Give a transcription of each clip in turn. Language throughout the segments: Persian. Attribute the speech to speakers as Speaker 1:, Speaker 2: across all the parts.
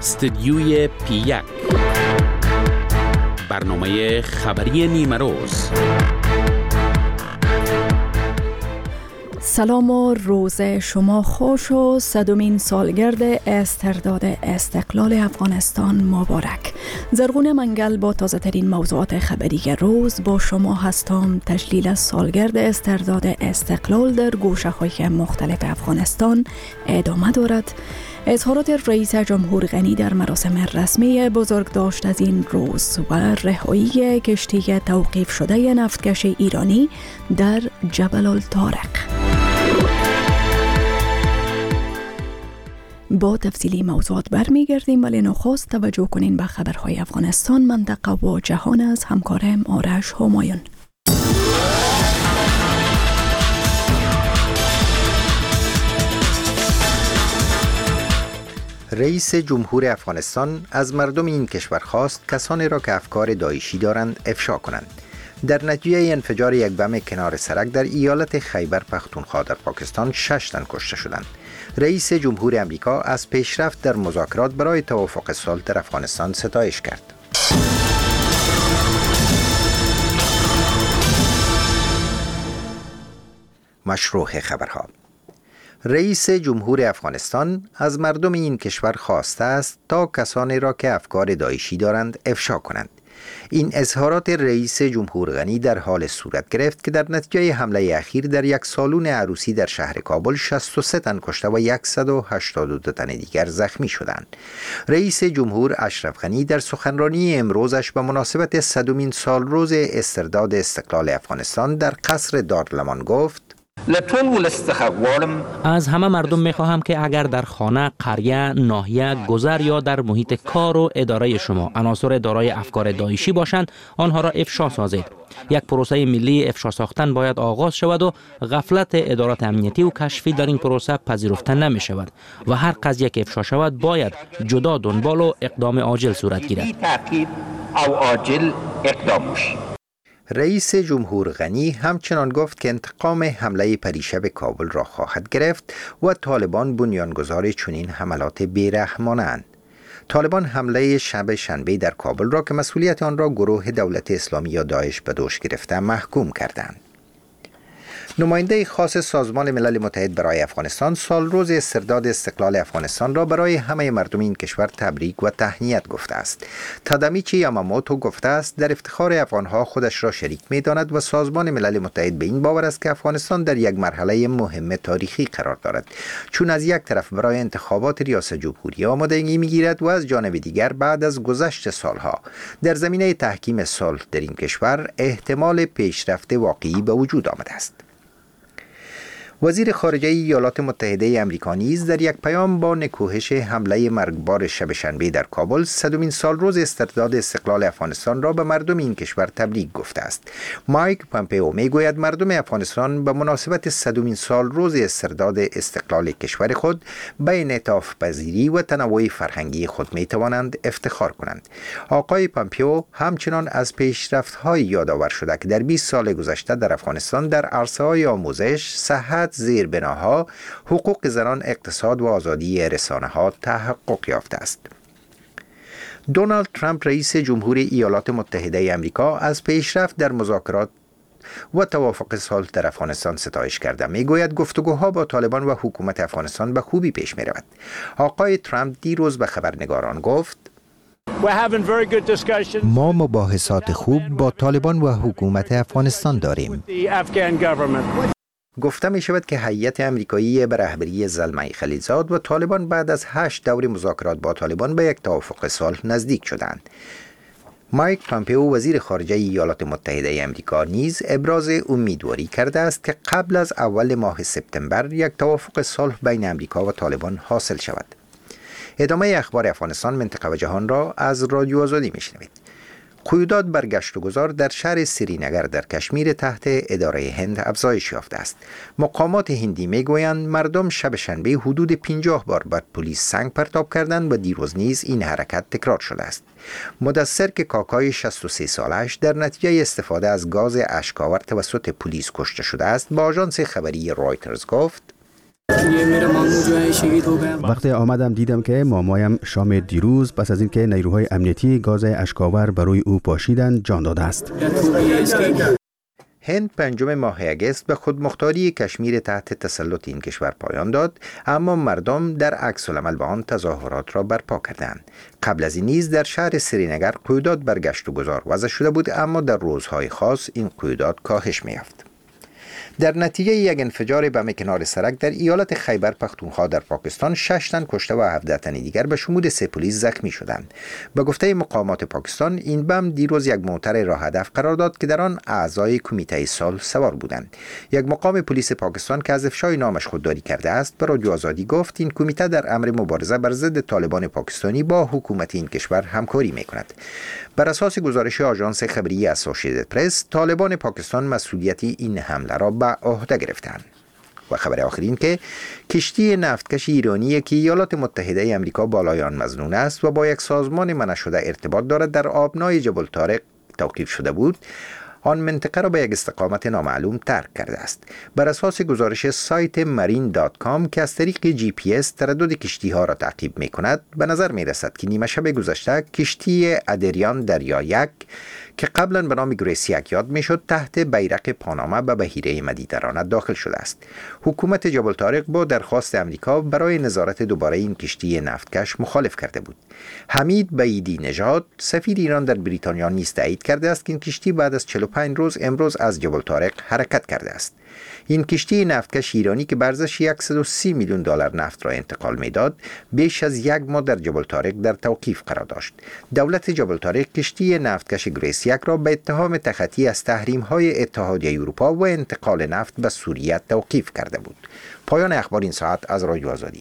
Speaker 1: استدیوی P1 برنامه خبری نیمه روز.
Speaker 2: سلام و روز شما خوش و 100مین سالگرد استرداد استقلال افغانستان مبارک. زرغون منگل با تازه ترین موضوعات خبری روز با شما هستم. تجلیل سالگرد استرداد استقلال در گوشه‌های مختلف افغانستان ادامه دارد. اظهارات رئیس جمهور غنی در مراسم رسمی بزرگداشت از این روز و رهایی کشتی توقیف شده نفتکش ایرانی در جبل الطارق. با تفصیلی موضوعات برمیگردیم، ولی نخست توجه کنین به خبرهای افغانستان، منطقه و جهان از همکارم آرش همایون.
Speaker 3: رئیس جمهور افغانستان از مردم این کشور خواست کسانی را که افکار داعشی دارند افشا کنند. در نتیجه انفجار یک بم کنار سرک در ایالت خیبر پختونخوا در پاکستان 6 تن کشته شدند. رئیس جمهور امریکا از پیشرفت در مذاکرات برای توافق صلح در افغانستان ستایش کرد. مشروع خبرها. رئیس جمهور افغانستان از مردم این کشور خواسته است تا کسانی را که افکار داعشی دارند افشا کنند. این اظهارات رئیس جمهور غنی در حال صورت گرفت که در نتیجه حمله اخیر در یک سالن عروسی در شهر کابل 63 تن کشته و 182 تن دیگر زخمی شدند. رئیس جمهور اشرف غنی در سخنرانی امروزش به مناسبت 100مین سالروز استرداد استقلال افغانستان در قصر دارالمان گفت:
Speaker 4: از همه مردم میخواهم که اگر در خانه، قریه، ناحیه، گذر یا در محیط کار و اداره شما عناصر دارای افکار داعشی باشند، آنها را افشا سازید. یک پروسه ملی افشا ساختن باید آغاز شود و غفلت ادارات امنیتی و کشفی در این پروسه پذیرفته نمی شود و هر قضیه که افشا شود باید جدا دنبال و اقدام عاجل صورت گیرد.
Speaker 3: رئیس جمهور غنی همچنان گفت که انتقام حمله پریشب کابل را خواهد گرفت و طالبان بنیانگذار چنین حملات بیرحمانه‌اند. طالبان حمله شب شنبه در کابل را که مسئولیت آن را گروه دولت اسلامی یا داعش به دوش گرفته محکوم کردند. نماینده خاص سازمان ملل متحد برای افغانستان سالروز استرداد استقلال افغانستان را برای همه مردم این کشور تبریک و تهنیت گفته است. تادامیچی یاماموتو گفته است در افتخار افغانها خودش را شریک می‌داند و سازمان ملل متحد به این باور است که افغانستان در یک مرحله مهم تاریخی قرار دارد، چون از یک طرف برای انتخابات ریاست جمهوری آمادگی می‌گیرد و از جانب دیگر بعد از گذشت سالها در زمینه تحکیم صلح در این کشور احتمال پیشرفت واقعی به وجود آمده است. وزیر خارجه ایالات متحده آمریکا نیز در یک پیام با نکوهش حمله مرگبار شب شنبه در کابل 100مین سالروز استرداد استقلال افغانستان را به مردم این کشور تبریک گفته است. مایک پامپئو میگوید مردم افغانستان به مناسبت 100مین سالروز استرداد استقلال کشور خود به انعطاف پذیری و تنوع فرهنگی خود می توانند افتخار کنند. آقای پامپئو همچنان از پیشرفت‌های یادآور شده که در 20 سال گذشته در افغانستان در عرصه‌های آموزش، صحت، زیربناها، حقوق زنان، اقتصاد و آزادی رسانه‌ها تحقق یافته است. دونالد ترامپ رئیس جمهور ایالات متحده آمریکا از پیشرفت در مذاکرات و توافق صلح در افغانستان ستایش کرده. میگوید گفتگوها با طالبان و حکومت افغانستان به خوبی پیش می‌رود. آقای ترامپ دیروز به خبرنگاران گفت: ما مباحثات خوب با طالبان و حکومت افغانستان داریم. گفته می شود که هیئت امریکایی به رهبری زلمه خلیلزاد و طالبان بعد از 8 دور مذاکرات با طالبان به یک توافق صلح نزدیک شدند. مایک پامپئو وزیر خارجه ایالات متحده آمریکا نیز ابراز امیدواری کرده است که قبل از اول ماه سپتامبر یک توافق صلح بین امریکا و طالبان حاصل شود. ادامه اخبار افغانستان، منطقه و جهان را از رادیو آزادی میشنوید. قیودات بر گشت و گذار در شهر سرینگر در کشمیر تحت اداره هند افزایش یافته است. مقامات هندی میگویند مردم شب شنبه حدود 50 بار بر پلیس سنگ پرتاب کردند و دیروز نیز این حرکت تکرار شده است. مدثر که کاکای 63 سالش در نتیجه استفاده از گاز اشک‌آور توسط پلیس کشته شده است، با آژانس خبری رایترز گفت:
Speaker 5: وقتی آمدم دیدم که مامایم شام دیروز پس از اینکه نیروهای امنیتی گاز اشک‌آور بر روی او پاشیدند جان داده است.
Speaker 3: هند 5 ماه اگست به خودمختاری کشمیر تحت تسلط این کشور پایان داد، اما مردم در عکس العمل به آن تظاهرات را برپا کردند. قبل از این نیز در شهر سرینگر قیودات بر گشت و گذار وضع شده بود، اما در روزهای خاص این قیودات کاهش می‌یافت. در نتیجه یک انفجار بم کنار سرک در ایالت خیبر پختونخوا در پاکستان 6 تن کشته و 17 تن دیگر به شمول 3 پلیس زخمی شدند. به گفته مقامات پاکستان این بم دیروز یک موتر راه هدف قرار داد که در آن اعضای کمیته صلح سوار بودند. یک مقام پلیس پاکستان که از افشای نامش خودداری کرده است به رادیو آزادی گفت این کمیته در امر مبارزه بر ضد طالبان پاکستانی با حکومت این کشور همکاری می‌کند. بر اساس گزارش آژانس خبری اسوسییتد پرس، طالبان پاکستان مسئولیت این حمله را به عهده گرفتند. و خبر آخرین که کشتی نفتکش ایرانی که ایالات متحده آمریکا بالای آن مظنون است و با یک سازمان منع شده ارتباط دارد در آبنای جبل طارق توقیف شده بود، آن منطقه را به یک استقامت نامعلوم ترک کرده است. بر اساس گزارش سایت marine.com که از طریق GPS تردد کشتی ها را تعقیب می کند، به نظر می رسد که نیمه شب گذشته کشتی ادریان دریا 1 که قبلا به نام گریس 1 یاد می شد تحت بیرق پاناما به بحیره مدیترانه داخل شده است. حکومت جبل طارق با درخواست امریکا برای نظارت دوباره این کشتی نفتکش مخالف کرده بود. حمید بعیدی نژاد سفیر ایران در بریتانیا نیز تایید کرده است که این کشتی بعد از 45 روز امروز از جبل طارق حرکت کرده است. این کشتی نفتکش ایرانی که به ارزش 130 میلیون دلار نفت را انتقال میداد، بیش از 1 ماه در جبل طارق در توقیف قرار داشت. دولت جبل طارق کشتی نفتکش گریس 1 را به اتهام تخطی از تحریم‌های اتحادیه اروپا و انتقال نفت به سوریه توقیف کرده بود. پایان اخبار این ساعت از رادیو آزادی.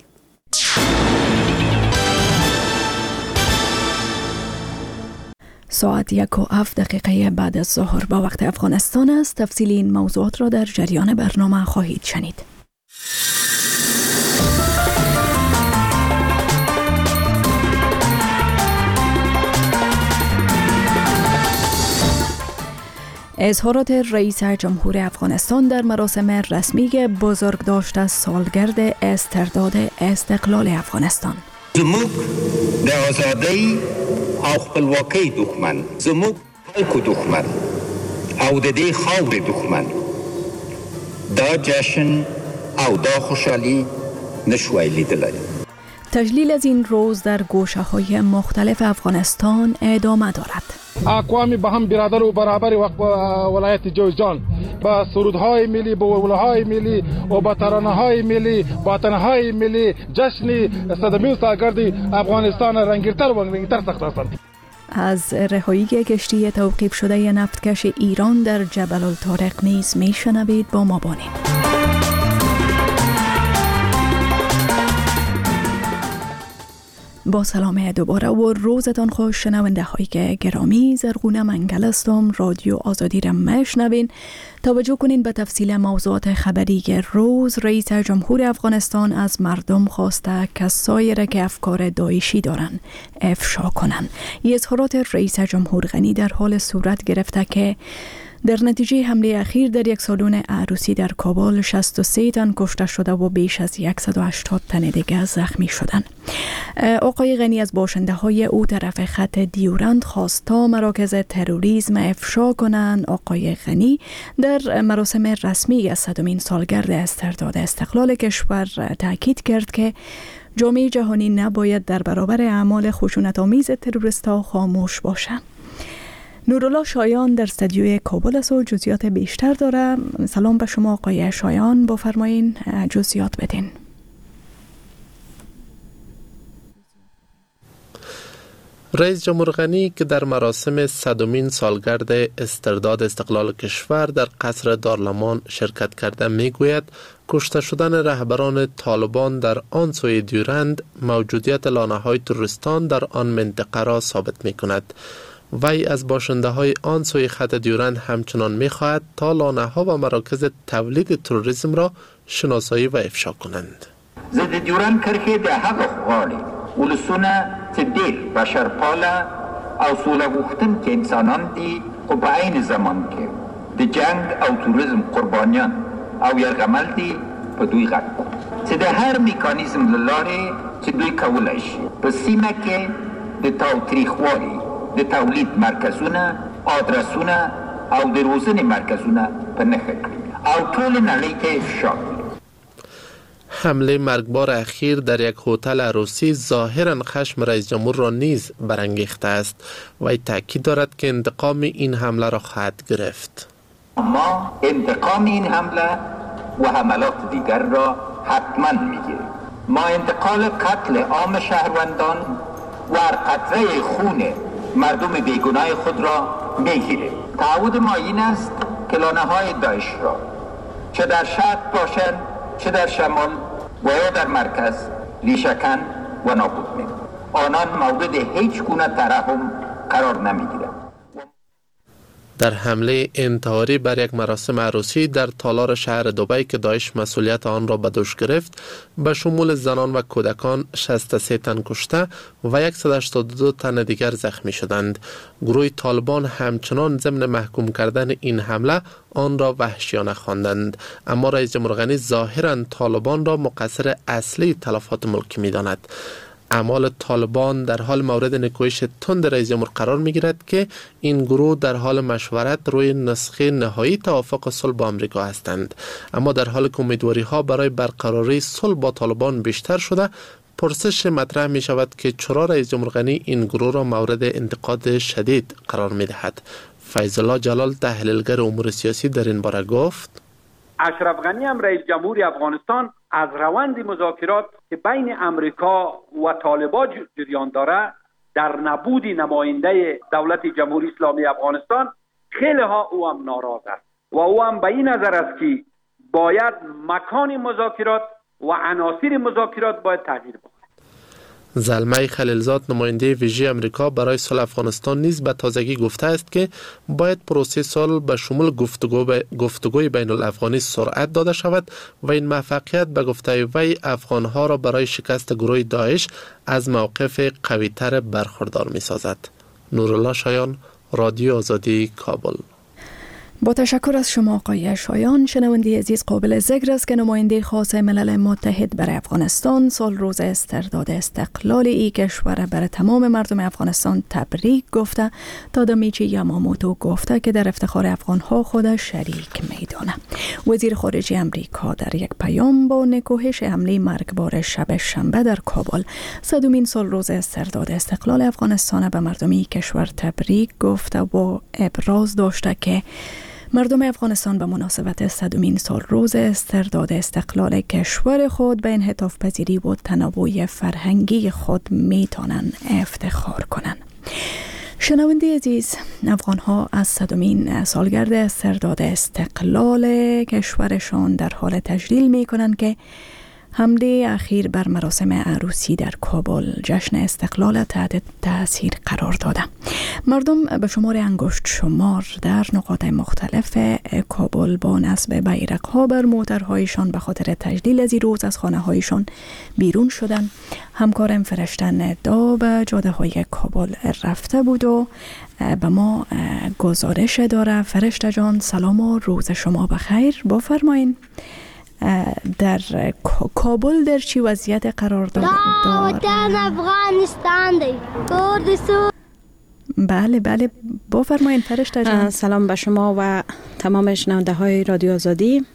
Speaker 2: ساعت 1:07 بعد از ظهر با وقت افغانستان است. تفصیل این موضوعات را در جریان برنامه خواهید شنید. اظهارات رئیس جمهور افغانستان در مراسم رسمی بزرگداشت سالگرد استرداد استقلال افغانستان.
Speaker 6: زموږ د آزادۍ او خپلواکۍ دښمن، زموږ خلکو دښمن او د دې خاورې دښمن دا جشن او دا خوشحالي نشوای لیدلی.
Speaker 2: تجلیل از این روز در گوشه‌های مختلف افغانستان ادامه دارد.
Speaker 7: اقوام به هم برادر و برابر ولایت جوزجان با سرودهای ملی، با ولوهای ملی و با ترانه‌های ملی، با تنهای ملی جشن 100مین سالگرد افغانستان رنگیتر و رنگیتر ساخته هستند.
Speaker 2: از رهایی کشتی توقیف شده نفتکش ایران در جبل الطارق نیز میشنوید. با ما باشید. با سلام دوباره و روزتان خوش شنونده های گرامی. زرغونه منگل هستم. رادیو آزادی را میشنوین. توجه کنین به تفصیل موضوعات خبری روز. رئیس جمهور افغانستان از مردم خواسته کسایی را که افکار داعشی دارن افشا کنن. این اظهارات رئیس جمهور غنی در حال صورت گرفته که در نتیجه حمله اخیر در یک سالن عروسی در کابل 63 تن کشته شده و بیش از 180 تن دیگر زخمی شدند. آقای غنی از باشنده های او طرف خط دیورند خواست تا مراکز تروریسم افشا کنند. آقای غنی در مراسم رسمی از 100مین سالگرد استرداد استقلال کشور تاکید کرد که جامعه جهانی نباید در برابر اعمال خشونت‌آمیز تروریست‌ها خاموش باشد. نورالله شایان در استودیوی کابل است و جزئیات بیشتر داره. سلام به شما آقای شایان، بفرمایین جزئیات بدین.
Speaker 8: رئیس جمهور غنی که در مراسم 100مین سالگرد استرداد استقلال کشور در قصر دارالمان شرکت کرده میگوید کشته شدن رهبران طالبان در آن سوی دیورند موجودیت لانه‌های تروریستان در آن منطقه را ثابت میکند. وی از باشنده های آن سوی خط دیورند همچنان میخواهد تا لانه ها و مراکز تولید تروریسم را شناسایی و افشا کنند.
Speaker 9: ضد دیورند کرکه د هغه غواړي ولسونه چې ډېر بشرپاله او سوله غوښتونکي انسانان دي، خو په عین زمان کې د جنگ او تروریسم قربانیان او یرغمل دي په دوی غږ. چې د هر میکانیزم له لارې چې دوی کولی شي په سیمه کې د تاوتریخوالي د تولید مرکزونه، آدرسونه او د روزنې مرکزونه په نښه کړي او ټول نړۍ ته افشا کړي.
Speaker 8: حمله مرگبار اخیر در یک هتل عروسی ظاهراً خشم رئیس جمهور را نیز برانگیخته است و تاکید دارد که انتقام این حمله را خواهد گرفت.
Speaker 9: ما انتقام این حمله و حملات دیگر را حتما میگیریم. ما انتقال قتل عام شهروندان و قطره خون مردم بیگناه خود را میگیریم. تعهد ما این است که لانه‌های داعش را چه در شرق باشند چه در شمال و یا در مرکز ریشه‌کن و نابود می‌کنیم. آنان مورد هیچ گونه ترحم قرار نمی‌گیرند.
Speaker 8: در حمله انتحاری بر یک مراسم عروسی در تالار شهر دبی که داعش مسئولیت آن را به دوش گرفت، به شمول زنان و کودکان 63 تن کشته و 182 تن دیگر زخمی شدند. گروه طالبان همچنان ضمن محکوم کردن این حمله آن را وحشیانه خواندند، اما رئیس جمهور غنی ظاهراً طالبان را مقصر اصلی تلفات ملکی می‌داند. اعمال طالبان در حال مورد نکوهش تند رئیس جمهور قرار می گیرد که این گروه در حال مشورت روی نسخه نهایی توافق صلح با آمریکا هستند، اما در حال که امیدواری ها برای برقراری صلح با طالبان بیشتر شده، پرسش مطرح می شود که چرا رئیس جمهور غنی این گروه را مورد انتقاد شدید قرار می دهد. فیض الله جلال تحلیلگر امور سیاسی در این باره گفت:
Speaker 10: اشرف غنی هم رئیس جمهور افغانستان از روند مذاکرات که بین امریکا و طالبان جریان داره در نبود نماینده دولت جمهوری اسلامی افغانستان خیلی ها او هم ناراض است و او هم به این نظر است که باید مکان مذاکرات و عناصر مذاکرات باید تغییر بکنه.
Speaker 8: زلمه خلیلزاد نماینده ویژه امریکا برای صلح افغانستان نیز به تازگی گفته است که باید پروسه صلح به شمول گفتگوی بین الافغانی سرعت داده شود و این موفقیت به گفته وی افغانها را برای شکست گروه داعش از موقف قوی‌تر برخوردار می سازد. نورالله شایان، رادیو آزادی، کابل.
Speaker 2: با تشکر از شما آقای شایان. شنونده عزیز، قابل ذکر است که نماینده خاص ملل متحد برای افغانستان سال روز استرداد استقلال این کشور برای تمام مردم افغانستان تبریک گفته. تادامیچی یاماموتو گفته که در افتخار افغانها خود شریک میدانه. وزیر خارجه امریکا در یک پیام با نکوهش حمله مرگبار شب شنبه در کابل 100مین سال روز استرداد استقلال افغانستان به مردم این کشور تبریک گفته و ابراز داشته که مردم افغانستان به مناسبت 100مین سال روز استرداد استقلال کشور خود به انعطاف پذیری و تنوع فرهنگی خود میتونن افتخار کنند. شنونده عزیز، افغان‌ها از 100مین سالگرد استرداد استقلال کشورشان در حال تجلیل میکنند که حمله اخیر بر مراسم عروسی در کابل جشن استقلال تحت تاثیر قرار داده. مردم به شمار انگشت شمار در نقاط مختلف کابل با نصب بیرق‌ها بر موترهایشان به خاطر تجلیل از این روز از خانه‌هایشان بیرون شدند. همکارم فرشتن دا به جاده‌های کابل رفته بود و به ما گزارش داره. فرشته جان، سلام و روز شما بخیر. بفرمایید در کابل در چی وضعیت قرار داره؟
Speaker 11: وطن افغانستان دی کردستان.
Speaker 2: بله بفرمایید فرشته جان.
Speaker 12: سلام به شما و تمام شنونده های رادیو آزادی.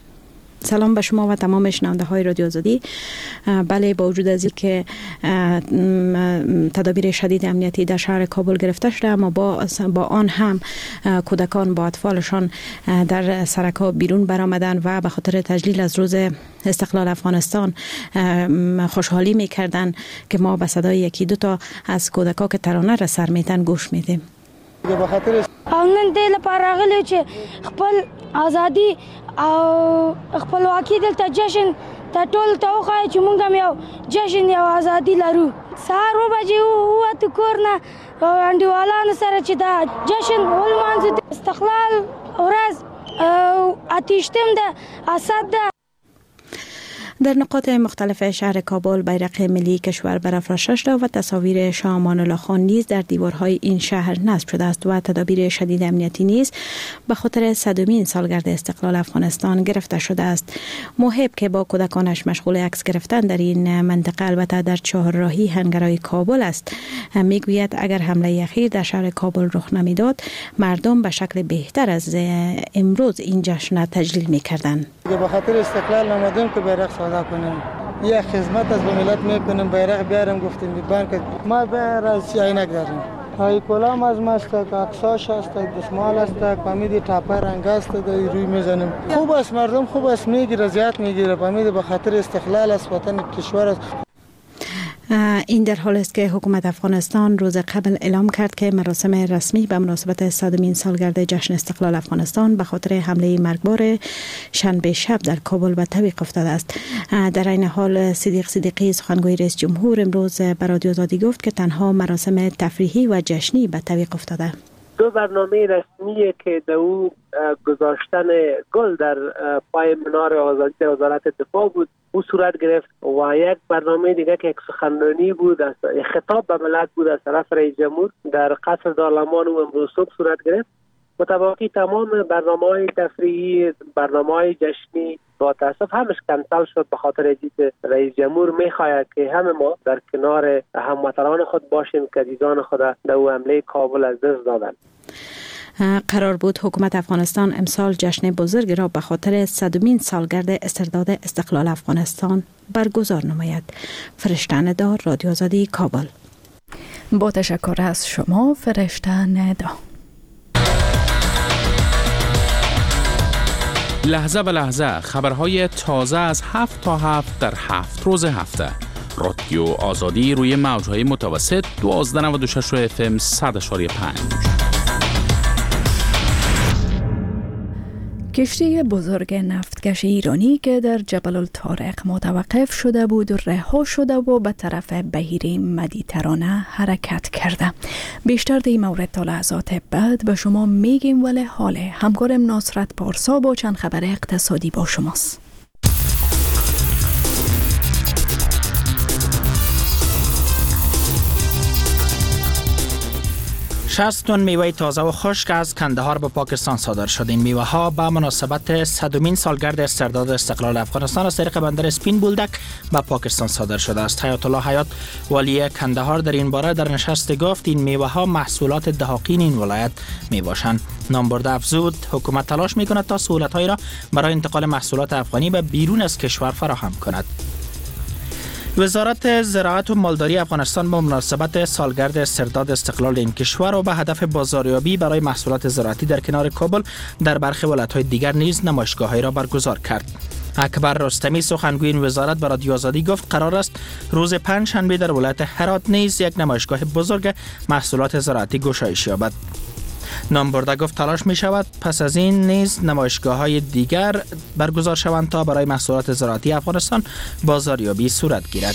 Speaker 12: بله، با وجود از اینکه تدابیر شدید امنیتی در شهر کابل گرفته شده، اما با آن هم کودکان با اطفالشان در سرک‌ها بیرون برآمدن و به خاطر تجلیل از روز استقلال افغانستان خوشحالی می‌کردند که ما به صدای یکی دو تا از کودکان که ترانه را سر می‌تن گوش میدیم.
Speaker 11: نن دل پراغلی چې خپل ازادي او خپلواکي دلته جشن ته ټول ته وخایي چې مونږ هم یو جشن یو ازادي لرو. سهار 9 بجې ووتو کور نه انډیوالانو سره چې دا جشن ولمانځو. استقلال ورځ 8 د اسد ده.
Speaker 12: در نقاط مختلف شهر کابل بیرق ملی کشور برافراشته شده و تصاویر شاه امان الله خان نیز در دیوارهای این شهر نصب شده است و تدابیر شدید امنیتی نیز به خاطر 100مین سالگرد استقلال افغانستان گرفته شده است. محب که با کودکانش مشغول عکس گرفتن در این منطقه البته در چهارراهی هنگرای کابل است، میگوید اگر حمله اخیر در شهر کابل رخ نمیداد مردم به شکل بهتر از امروز این جشن تجلیل میکردند.
Speaker 13: به خاطر استقلال نمودیم که بیرق ساده کنیم، یه خدمت از ملت میکنیم، بیرق بیارم گفتیم بانک ما بیرق از عینک داریم، های کلام از ماست، اکساش است، دستمال است، پامید تاپه رنگ است، روی میزنیم. خوب است، مردم خوب است، میگیره زیاد میگیره، پامید به خاطر استقلال است، وطن کشور است.
Speaker 12: این در حال است که حکومت افغانستان روز قبل اعلام کرد که مراسم رسمی به مناسبت 100مین سالگرد جشن استقلال افغانستان به خاطر حمله مرگبار شنبه شب در کابل به تعویق افتاده است. در این حال صدیق صدیقی سخنگوی رئیس جمهور امروز به رادیو آزادی گفت که تنها مراسم تفریحی و جشنی به تعویق افتاده.
Speaker 14: دو برنامه رسمی که در او گذاشتن گل در پای منار آزادی در وزارت دفاع بود او صورت گرفت و یک برنامه دیگه که یک سخنرانی بود، خطاب به ملت بود از طرف رئیس جمهور در قصر دارالمان او امروز صبح صورت گرفت. متواقی تمام برنامه‌های تفریحی، برنامه‌های جشنی با تاسف همش کنسل شد به خاطر اینکه رئیس جمهور می‌خواهد که همه ما در کنار هموطنان خود باشیم که عزیزان خود در حمله کابل از دست دادند.
Speaker 12: قرار بود حکومت افغانستان امسال جشن بزرگ را به خاطر 100مین سالگرد استرداد استقلال افغانستان برگزار نماید. فرشته ندا، رادیو آزادی، کابل.
Speaker 2: با تشکر از شما فرشته ندا.
Speaker 1: لحظه به لحظه خبرهای تازه از 7 تا 7 در 7 روز هفته. رادیو آزادی روی موجهای متوسط 1296 FM 100.5.
Speaker 2: کشتی بزرگ نفتکش ایرانی که در جبل الطارق متوقف شده بود و رها شده و به طرف بحیره مدیترانه حرکت کرده. بیشتر در این مورد تا لحظات بعد به شما میگیم، ولی حال همکارم نصرت پارسا با چند خبر اقتصادی با شماست.
Speaker 15: 60 تن میوه تازه و خشک از کندهار به پاکستان صادر شد. این میوه ها به مناسبت 100مین سالگرد استرداد استقلال افغانستان از طریق بندر اسپین بولدک به پاکستان صادر شده است. حیات الله حیات والی کندهار در این باره در نشست گفت این میوه ها محصولات دهاقین این ولایت می باشند. نامبرده افزود حکومت تلاش می کند تا سهولت هایی را برای انتقال محصولات افغانی به بیرون از کشور فراهم کند. وزارت زراعت و مالداری افغانستان با مناسبت سالگرد استرداد استقلال این کشور و به هدف بازاریابی برای محصولات زراعتی در کنار کابل در برخی ولایت‌های دیگر نیز نمایشگاه‌هایی را برگزار کرد. اکبر رستمی سخنگوی این وزارت به رادیو آزادی گفت قرار است روز پنجشنبه در ولایت هرات نیز یک نمایشگاه بزرگ محصولات زراعتی گشایش یابد. نامبرده گفت تلاش می شود پس از این نیز نمایشگاه‌های دیگر برگزار شوند تا برای محصولات زراعتی افغانستان بازاریابی صورت گیرد.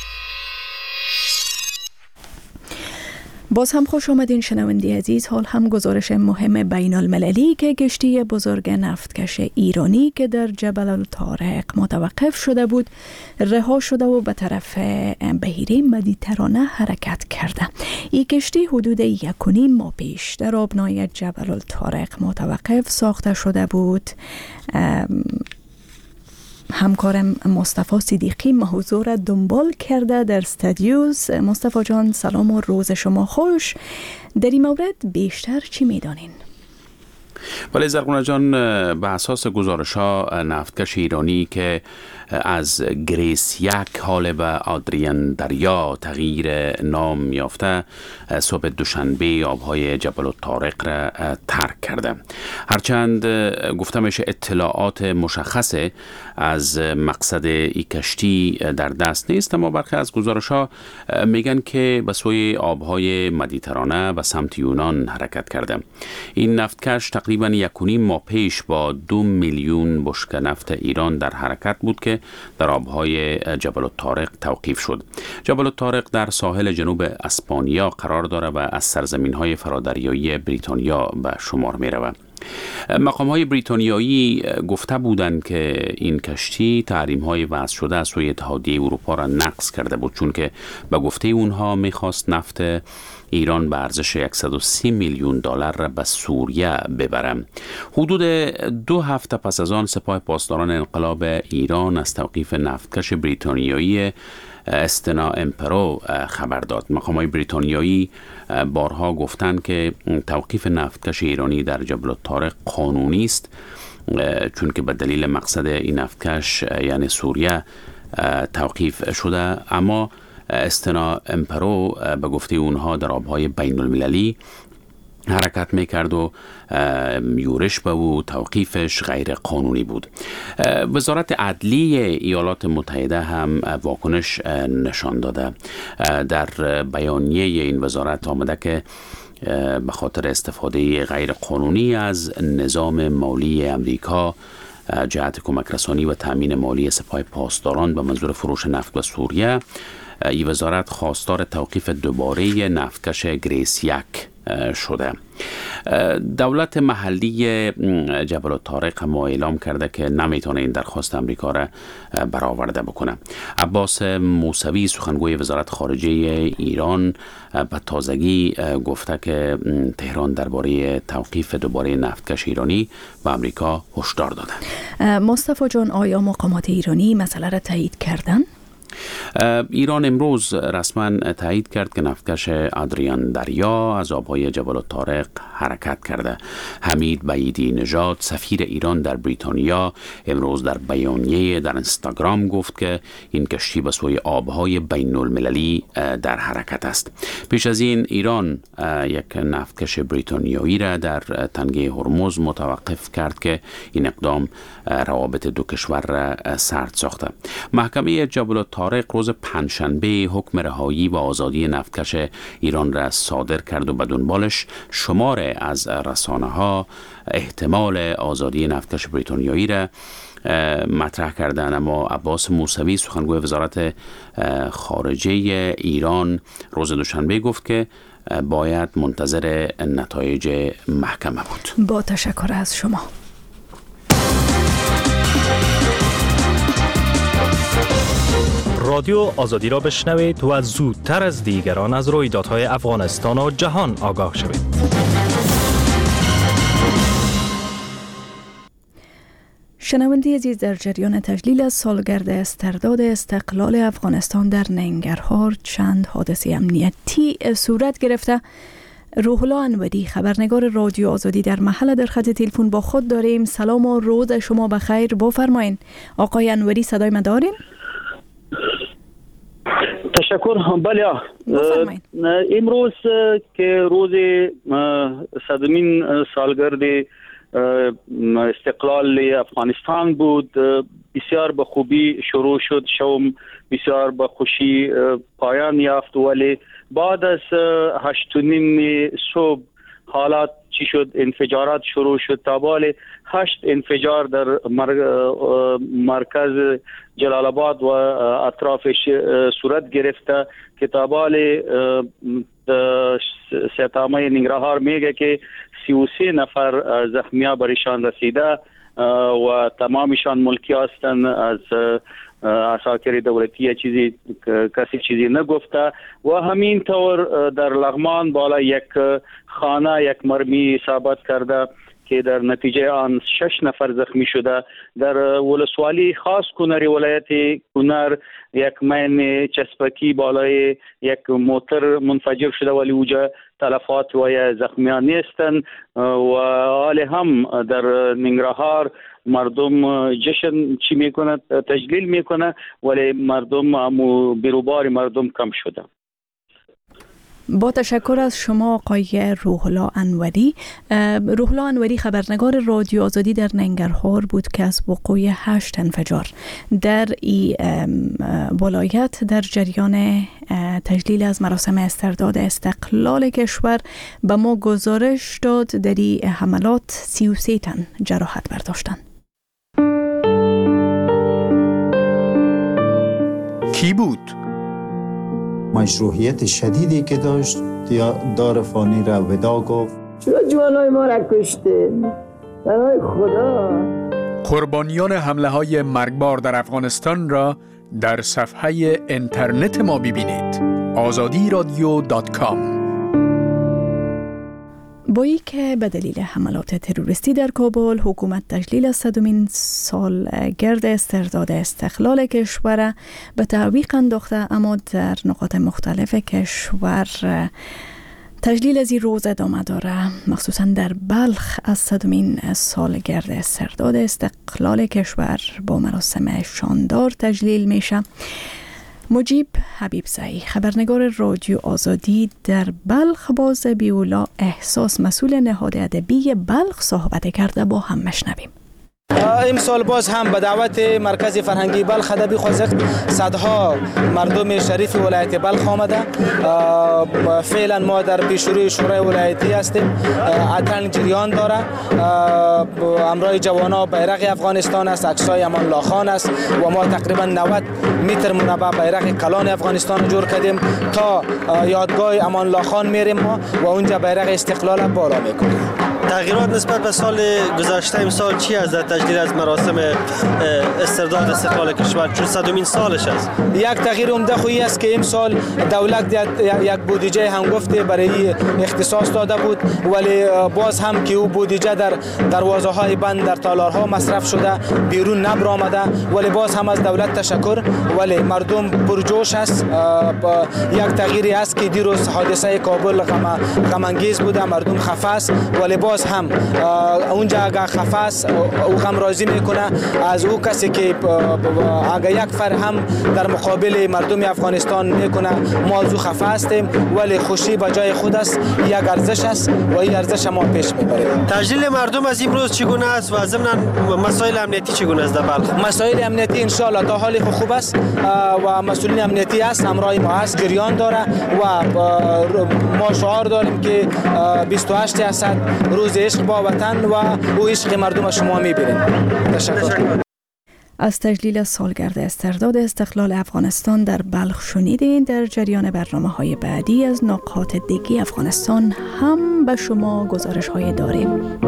Speaker 2: باز هم خوش آمدین شنونده عزیز. حال هم گزارش مهم بین المللی که کشتی بزرگ نفتکش ایرانی که در جبل الطارق متوقف شده بود رها شده و به طرف بحیره مدیترانه حرکت کرده. این کشتی حدود 1.5 ماه پیش در آبنای جبل الطارق متوقف ساخته شده بود. همکارم مصطفی صدیقی موضوع را دنبال کرده در استودیوز. مصطفی جان سلام و روز شما خوش. در این مورد بیشتر چی میدانین؟
Speaker 1: ولی زرغونه جان، به اساس گزارش‌ها نفتکش ایرانی که از گریس 1 حال به آدریان دریا تغییر نام یافته صبح دوشنبه آبهای جبل الطارق را ترک کرده. هرچند گفته میشه اطلاعات مشخصه از مقصد این کشتی در دست نیست، اما برخی از گزارش‌ها میگن که به سوی آبهای مدیترانه و سمت یونان حرکت کرده. این نفتکش تقریباً 1.5 ماه پیش با 2 میلیون بشکه نفت ایران در حرکت بود که در آبهای جبل الطارق توقیف شد. جبل الطارق در ساحل جنوب اسپانیا قرار داره و از سرزمین‌های فرادریایی بریتانیا به شمار می‌رود. مقام‌های بریتانیایی گفته بودند که این کشتی تحریم‌های وضع شده از سوی اتحادیه اروپا را نقض کرده بود، چون که به گفته اونها می‌خواست نفت ایران به ارزش 130 میلیون دلار را به سوریه ببره. حدود 2 هفته پس از آن سپاه پاسداران انقلاب ایران از توقیف نفتکش بریتانیایی استنا امپرو خبر داد. مقامات بریتانیایی بارها گفتند که توقیف نفتکش ایرانی در جبل الطارق قانونی است، چون که به دلیل مقصد این نفتکش یعنی سوریه توقیف شده، اما استنا امپرو به گفته اونها در آبهای بین المللی حرکت میکرد و یورش به او توقیفش غیر قانونی بود. وزارت عدلیه ایالات متحده هم واکنش نشان داده. در بیانیه این وزارت آمده که به خاطر استفاده غیر قانونی از نظام مالی امریکا جهت کمک رسانی و تأمین مالی سپاه پاسداران به منظور فروش نفت به سوریه، این وزارت خواستار توقیف دوباره نفتکش گریس یک شده. دولت محلی جبل الطارق ما اعلام کرده که نمیتونه این درخواست امریکا را برآورده بکنه. عباس موسوی سخنگوی وزارت خارجه ایران به تازگی گفته که تهران درباره توقیف دوباره نفتکش ایرانی به امریکا هشدار داده.
Speaker 2: مصطفی جان، آیا مقامات ایرانی مسئله را تایید کردن؟
Speaker 1: ایران امروز رسما تایید کرد که نفتکش آدریان دریا از آبهای جبل الطارق حرکت کرده. حمید بعیدی نژاد سفیر ایران در بریتانیا امروز در بیانیه در اینستاگرام گفت که این کشتی به سوی آبهای بین المللی در حرکت است. پیش از این ایران یک نفتکش بریتانیایی را در تنگه هرمز متوقف کرد که این اقدام روابط دو کشور را سرد ساخته. محکمه جبل الطارق روز پنجشنبه حکم رهایی و آزادی نفتکش ایران را صادر کرد و به دنبالش شمار از رسانه‌ها احتمال آزادی نفتکش بریتانیایی را مطرح کردند. اما عباس موسوی سخنگوی وزارت خارجه ایران روز دوشنبه گفت که باید منتظر نتایج محکمه بود.
Speaker 2: با تشکر از شما.
Speaker 16: رادیو آزادی را بشنوید و زودتر از دیگران از رویدادهای افغانستان و جهان آگاه شوید.
Speaker 2: شنونده عزیز، در جریان تجلیل از سالگرد استرداد استقلال افغانستان در ننگرهار چند حادثه امنیتی صورت گرفته. روح الله انوری، خبرنگار رادیو آزادی در محل در خط تلفن با خود داریم. سلام و روز شما بخیر، بفرمایید. آقای انوری صدای من دارین؟
Speaker 17: تشکر. بله، امروز که روز 100مین سالگرد استقلال افغانستان بود، بسیار به خوبی شروع شد. شوم بسیار به خوشی پایان یافت، ولی بعد از 8:30 صبح حالات چی شد؟ انفجارات شروع شد. تابال 8 انفجار در مرکز جلال آباد و اطرافش صورت گرفته که تابال ستامه ننگرهار میگه که 33 نفر زخمی برشان رسیده و تمامشان ملکی هستند. از عساکر دولتی کسی چیزی نگفته و همین طور در لغمان بالا یک خانه یک مرمی اصابت کرده که در نتیجه آن 6 نفر زخمی شده. در ولسوالی خاص کنر ولایت کنر یک مین چسبکی بالای یک موتر منفجر شده، ولی اوجا تلفات و زخمیان نیستند. و حال هم در ننگرهار مردم جشن چی میکنه، تجلیل میکنه، ولی مردم بیروبار مردم کم شده.
Speaker 2: با تشکر از شما آقای روح الله انوری. روح الله انوری خبرنگار رادیو آزادی در ننگرهار بود که از وقوع 8 انفجار در این ولایت در جریان تجلیل از مراسم استرداد استقلال کشور به ما گزارش داد. در این حملات 33 تن جراحت برداشتند.
Speaker 18: کی بود؟ مشروعیت شدیدی که داشت دار فانی را ودا گفت.
Speaker 19: چرا جوانای ما را کشته؟
Speaker 14: برای خدا.
Speaker 19: قربانیان حمله های مرگبار در افغانستان را در صفحه اینترنت ما ببینید. azadiradio.com.
Speaker 2: با ای که به دلیل حملات تروریستی در کابل حکومت تجلیل 100مین سالگرد استرداد استقلال کشور به تعویق انداخته، اما در نقاط مختلف کشور تجلیل از این روز ادامه داره. مخصوصا در بلخ از 100مین سالگرد استرداد استقلال کشور با مراسم شاندار تجلیل میشه. مجیب حبیبزایی، خبرنگار رادیو آزادی در بلخ، با ذبیح‌الله احساس مسئول نهاد ادبی بلخ صحبت کرده، با هم مشنویم.
Speaker 20: امسال باز هم به دعوت مرکز فرهنگی بلخ ادبی خوزق صدها مردم شریف ولایت بلخ آمده. فعلا ما در پیشروی شورای ولایتی هستیم. عطرن جریان داره. امرای جوانا بیرق افغانستان است، عکسای امان الله خان است و ما تقریبا 90 متر مربع بیرق کلان افغانستان جور کردیم تا یادگاه امان الله خان میریم ما و اونجا بیرق استقلال بالا میکنیم.
Speaker 21: تغییرات نسبت به سال گذشته امسال چی است در تجلیل از مراسم استرداد استقلال کشور، چون 100مین سالش است؟
Speaker 20: یک تغییر عمده خویی است که امسال دولت یک بودجه هم گفته برای اختصاص داده بود، ولی باز هم که او بودجه در دروازه های بند در تالارها مصرف شده، بیرون نبرآمده، ولی باز هم از دولت تشکر، ولی مردم پرجوش است. یک تغییری است که دیروز حادثه کابل غم انگیز بوده، مردم خفه است، ولی باز هم اونجا اگه خفه است او غم راضی میکنه از او کسی که اگه یک فر هم در مقابل مردم افغانستان میکنه. ما از او خفه هستیم، ولی خوشی به جای خود است، یک ارزش است و این ارزش ما پیش میبریم.
Speaker 21: تجلیل مردم از امروز چگونه است و ضمن مسائل امنیتی چگونه است در بلخ؟
Speaker 20: مسائل امنیتی ان شاء الله تا حال خوب است و مسئولین امنیتی است، همراه ما است، جریان داره و ما شعار داریم که 28 اسد روز عشق با وطن و او عشق مردم شما میبینیم. تشکر.
Speaker 2: از تجلیل سالگرد استرداد استقلال افغانستان در بلخ شنیدین. در جریان برنامه‌های بعدی از نقاط دیگه افغانستان هم به شما گزارش‌های داریم.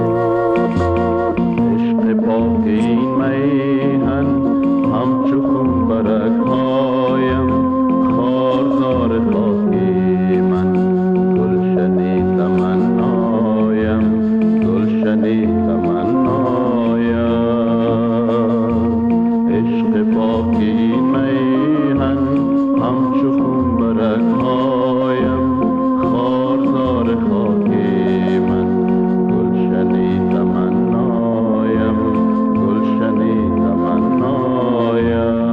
Speaker 22: عشق پاک این میهن همچو خون برگ‌هایم، خارزار خاکی من، گلشنی تمنایم، گلشنی تمنایم. عشق پاک این میهن همچو خون برگ‌هایم، خارزار خاکی من، گلشنی تمنایم، گلشنی تمنایم.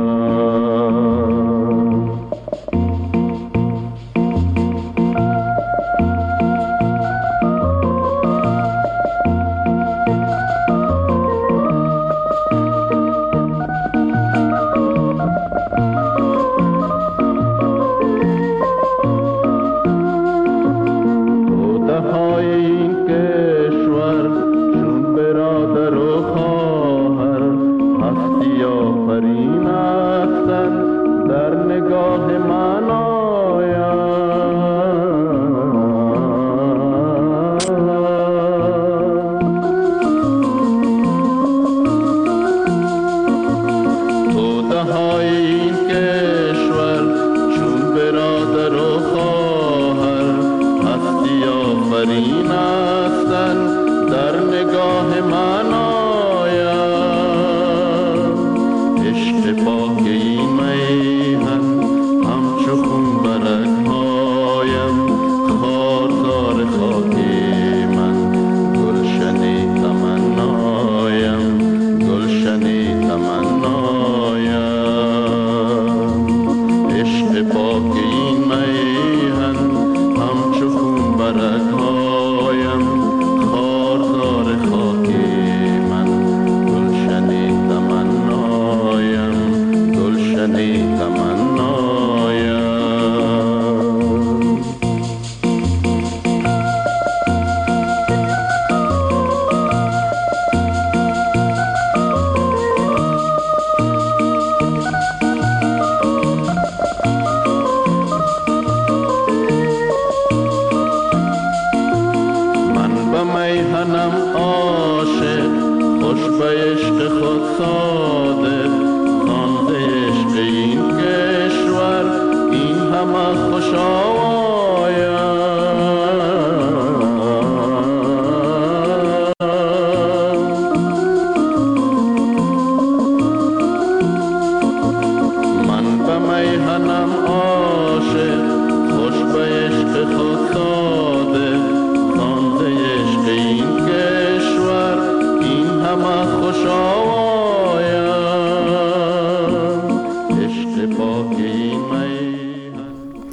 Speaker 22: خاک این میهن.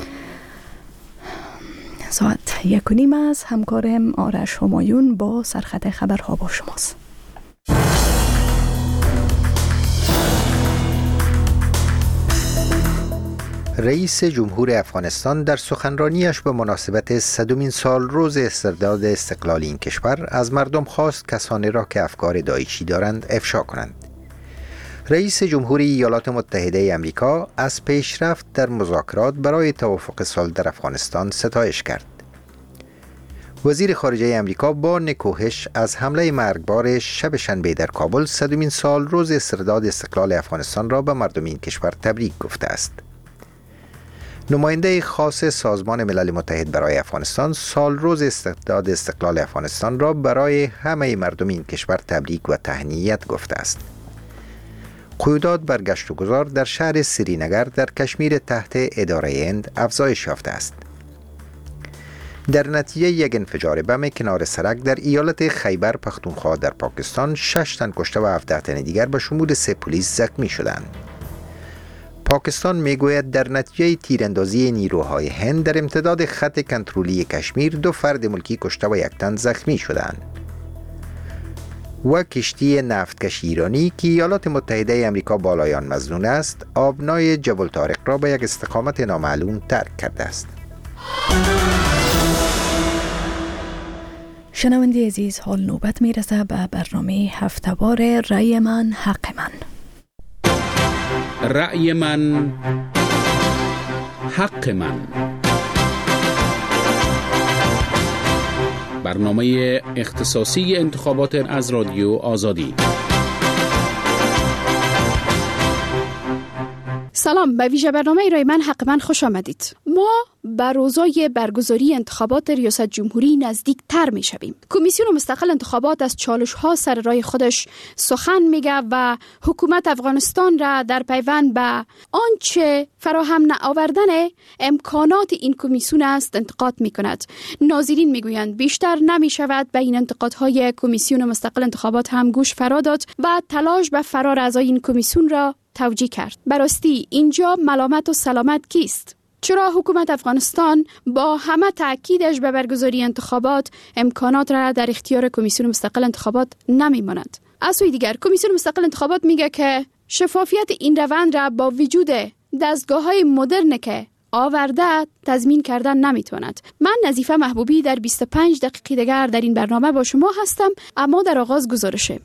Speaker 2: ساعت 1:30 از همکارم آرش همایون با سرخط خبرها با شماست.
Speaker 3: رئیس جمهور افغانستان در سخنرانیش به مناسبت 100مین سال روز استرداد استقلال این کشور از مردم خواست کسانی را که افکار داعشی دارند افشا کنند. رئیس جمهوری ایالات متحده آمریکا از پیشرفت در مذاکرات برای توافق صلح در افغانستان ستایش کرد. وزیر خارجه آمریکا با نکوهش از حمله مرگبار شب شنبه در کابل 100مین سال روز استرداد استقلال افغانستان را به مردم این کشور تبریک گفته است. نماینده خاص سازمان ملل متحد برای افغانستان سال روز استرداد استقلال افغانستان را برای همه مردم این کشور تبریک و تهنیت گفته است. قیودات بر گشت و گذار در شهر سرینگر در کشمیر تحت اداره هند افزایش یافته است. در نتیجه یک انفجار بم کنار سرک در ایالت خیبر پختونخوا در پاکستان 6 تن کشته و 17 تن دیگر به شمول 3 پلیس زخمی شدند. پاکستان میگوید در نتیجه تیراندازی نیروهای هند در امتداد خط کنترلی کشمیر 2 فرد ملکی کشته و 1 تن زخمی شدند. و کشتی نفتکش ایرانی که ایالات متحده آمریکا بالایان مظنون است، آبنای جبل طارق را به یک استقامت نامعلوم ترک کرده است.
Speaker 2: شنونده عزیز، حال نوبت میرسه به برنامه هفته‌وار رأی من حق من.
Speaker 1: رأی من حق من، برنامه اختصاصی انتخابات از رادیو آزادی.
Speaker 4: سلام، به ویژه برنامه رای من حق من خوش آمدید. ما به روزای برگزاری انتخابات ریاست جمهوری نزدیک تر می شویم. کمیسیون مستقل انتخابات از چالش ها سر راه خودش سخن میگه و حکومت افغانستان را در پیوند به آنچه فراهم نآوردن امکانات این کمیسیون است انتقاد می کند. ناظرین می گویند بیشتر نمی شود به این انتقادهای کمیسیون مستقل انتخابات هم گوش فرا داد و تلاش به فرار اعضای این کمیسیون را توجیه کرد. براستی اینجا ملامت و سلامت کیست؟ چرا حکومت افغانستان با همه تأکیدش به برگزاری انتخابات امکانات را در اختیار کمیسیون مستقل انتخابات نمی‌ماند؟ از سوی دیگر کمیسیون مستقل انتخابات میگه که شفافیت این روند را با وجود دستگاه‌های مدرن که آورده تضمین کردن نمیتواند. من نظیفه محبوبی در 25 دقیقه دیگر در این برنامه با شما هستم، اما در آغاز گزارشه.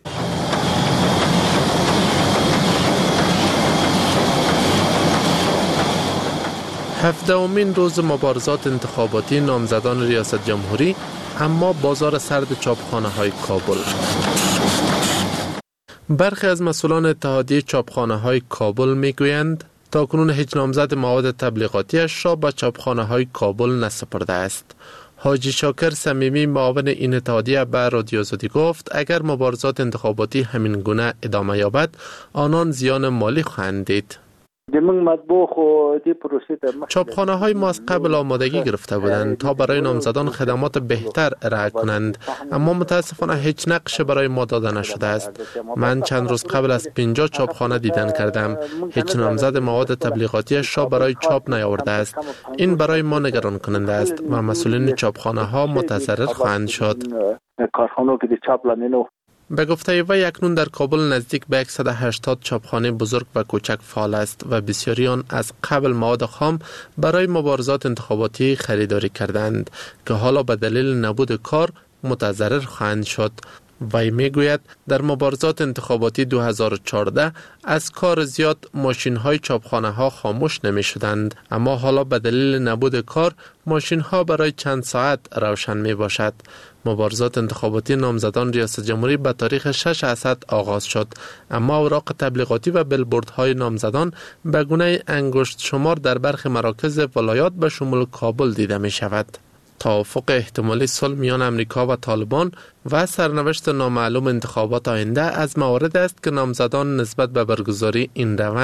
Speaker 8: هفدهمین روز مبارزات انتخاباتی نامزدان ریاست جمهوری، اما بازار سرد چاپخانه های کابل. برخی از مسئولان اتحادیه چاپخانه های کابل میگویند تاکنون هیچ نامزد مواد تبلیغاتیش را به چاپخانه های کابل نسپرده است. حاجی شاکر صمیمی معاون این اتحادیه به رادیو آزادی گفت اگر مبارزات انتخاباتی همین گونه ادامه یابد آنان زیان مالی خواهند دید. چاپخانه های ما از قبل آمادگی گرفته بودند تا برای نامزدان خدمات بهتر ارائه کنند، اما متاسفانه هیچ نقش برای ما داده نشده است. من چند روز قبل از 50 چاپخانه دیدن کردم، هیچ نامزد مواد تبلیغاتیش را برای چاپ نیاورده است. این برای ما نگران کننده است و مسئولین چاپخانه ها متضرر خواهند شد. به گفته وی اکنون در کابل نزدیک به 180 چاپخانه بزرگ و کوچک فعال است و بسیاری آن از قبل مواد خام برای مبارزات انتخاباتی خریداری کردند که حالا به دلیل نبود کار متضرر خواهند شد. وی میگوید در مبارزات انتخاباتی 2014 از کار زیاد ماشین های چاپخانه ها خاموش نمی شدند، اما حالا به دلیل نبود کار ماشین ها برای چند ساعت روشن می باشد. مبارزات انتخاباتی نامزدان ریاست جمهوری به تاریخ 6 اسد آغاز شد، اما اوراق تبلیغاتی و بیلبوردهای نامزدان به گونه انگشت شمار در برخی مراکز ولایات به شمول کابل دیده می شود. توافق احتمالی صلح میان امریکا و طالبان و سرنوشت نامعلوم انتخابات آینده از موارد است که نامزدان نسبت به برگزاری این روند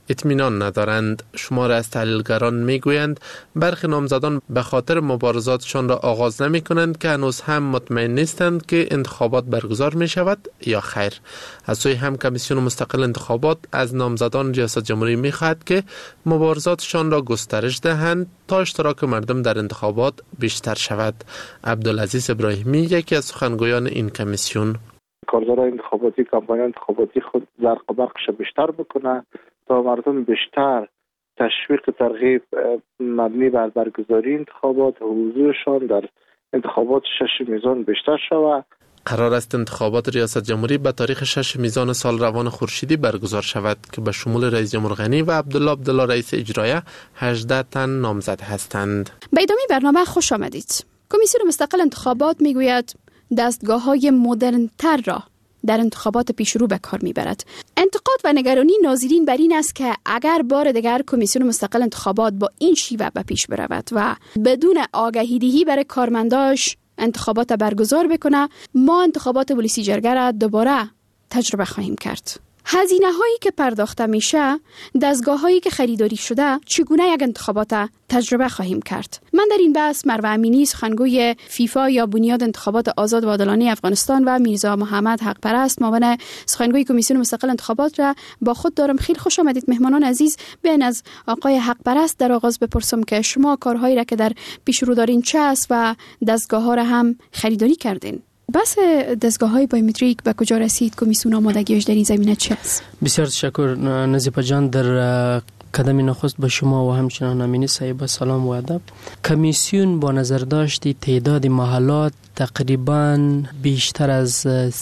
Speaker 8: اطمینان ندارند. شمار از تحلیلگران میگویند برخی نامزدان به خاطر مبارزاتشان را آغاز نمی کنند که هنوز هم مطمئن نیستند که انتخابات برگزار می شود یا خیر. از سوی هم کمیسیون مستقل انتخابات از نامزدان ریاست جمهوری می خواهد که مبارزاتشان را گسترش دهند تا اشتراک مردم در انتخابات بیشتر شود. عبدالعزیز ابراهیمی یکی از سخنگویان این کمیسیون:
Speaker 5: کارزارهای انتخاباتی کمپاین انتخاباتی خود زرق و برقش بیشتر بکنه تا مردم بیشتر تشویق ترغیب مبنی بر برگزاری انتخابات و حضورشان در انتخابات 6 میزان بیشتر شود.
Speaker 8: قرار است انتخابات ریاست جمهوری به تاریخ 6 میزان سال روان خورشیدی برگزار شود که به شمول رئیس جمهور غنی و عبدالله رئیس اجرایه 18 تن نامزد هستند.
Speaker 4: به ادامه برنامه خوش آمدید. کمیسیون مستقل انتخابات میگوید دستگاه‌های مدرن‌تر را در انتخابات پیشرو به کار میبرد. انتقاد و نگرانی ناظرین بر این است که اگر بار دیگر کمیسیون مستقل انتخابات با این شیوه به پیش برود و بدون آگهی دهی برای کارمنداش انتخابات برگزار بکنه، ما انتخابات ولسی جرگه را دوباره تجربه خواهیم کرد. هزینه هایی که پرداخته میشه، دستگاه هایی که خریداری شده، چگونه یک انتخابات تجربه خواهیم کرد. من در این بحث مروه امینی، سخنگوی فیفا یا بنیاد انتخابات آزاد و عادلانه افغانستان و میرزا محمد حق پرست، معاون سخنگوی کمیسیون مستقل انتخابات را با خود دارم. خیلی خوش آمدید مهمانان عزیز. بیاین از آقای حق پرست در آغاز بپرسم که شما کارهایی را که در پیش رو دارین چه است و دستگاه ها را هم خریداری کردین. بس دستگاه‌های بایومتریک به کجا رسید؟ کمیسیون آمادگیش در این زمینه چه است؟
Speaker 6: بسیار تشکر نظیفه جان. در قدم نخست به شما و همچنان امینی صاحب سلام و ادب. کمیسیون با نظر داشتی تعداد محلات تقریباً بیشتر از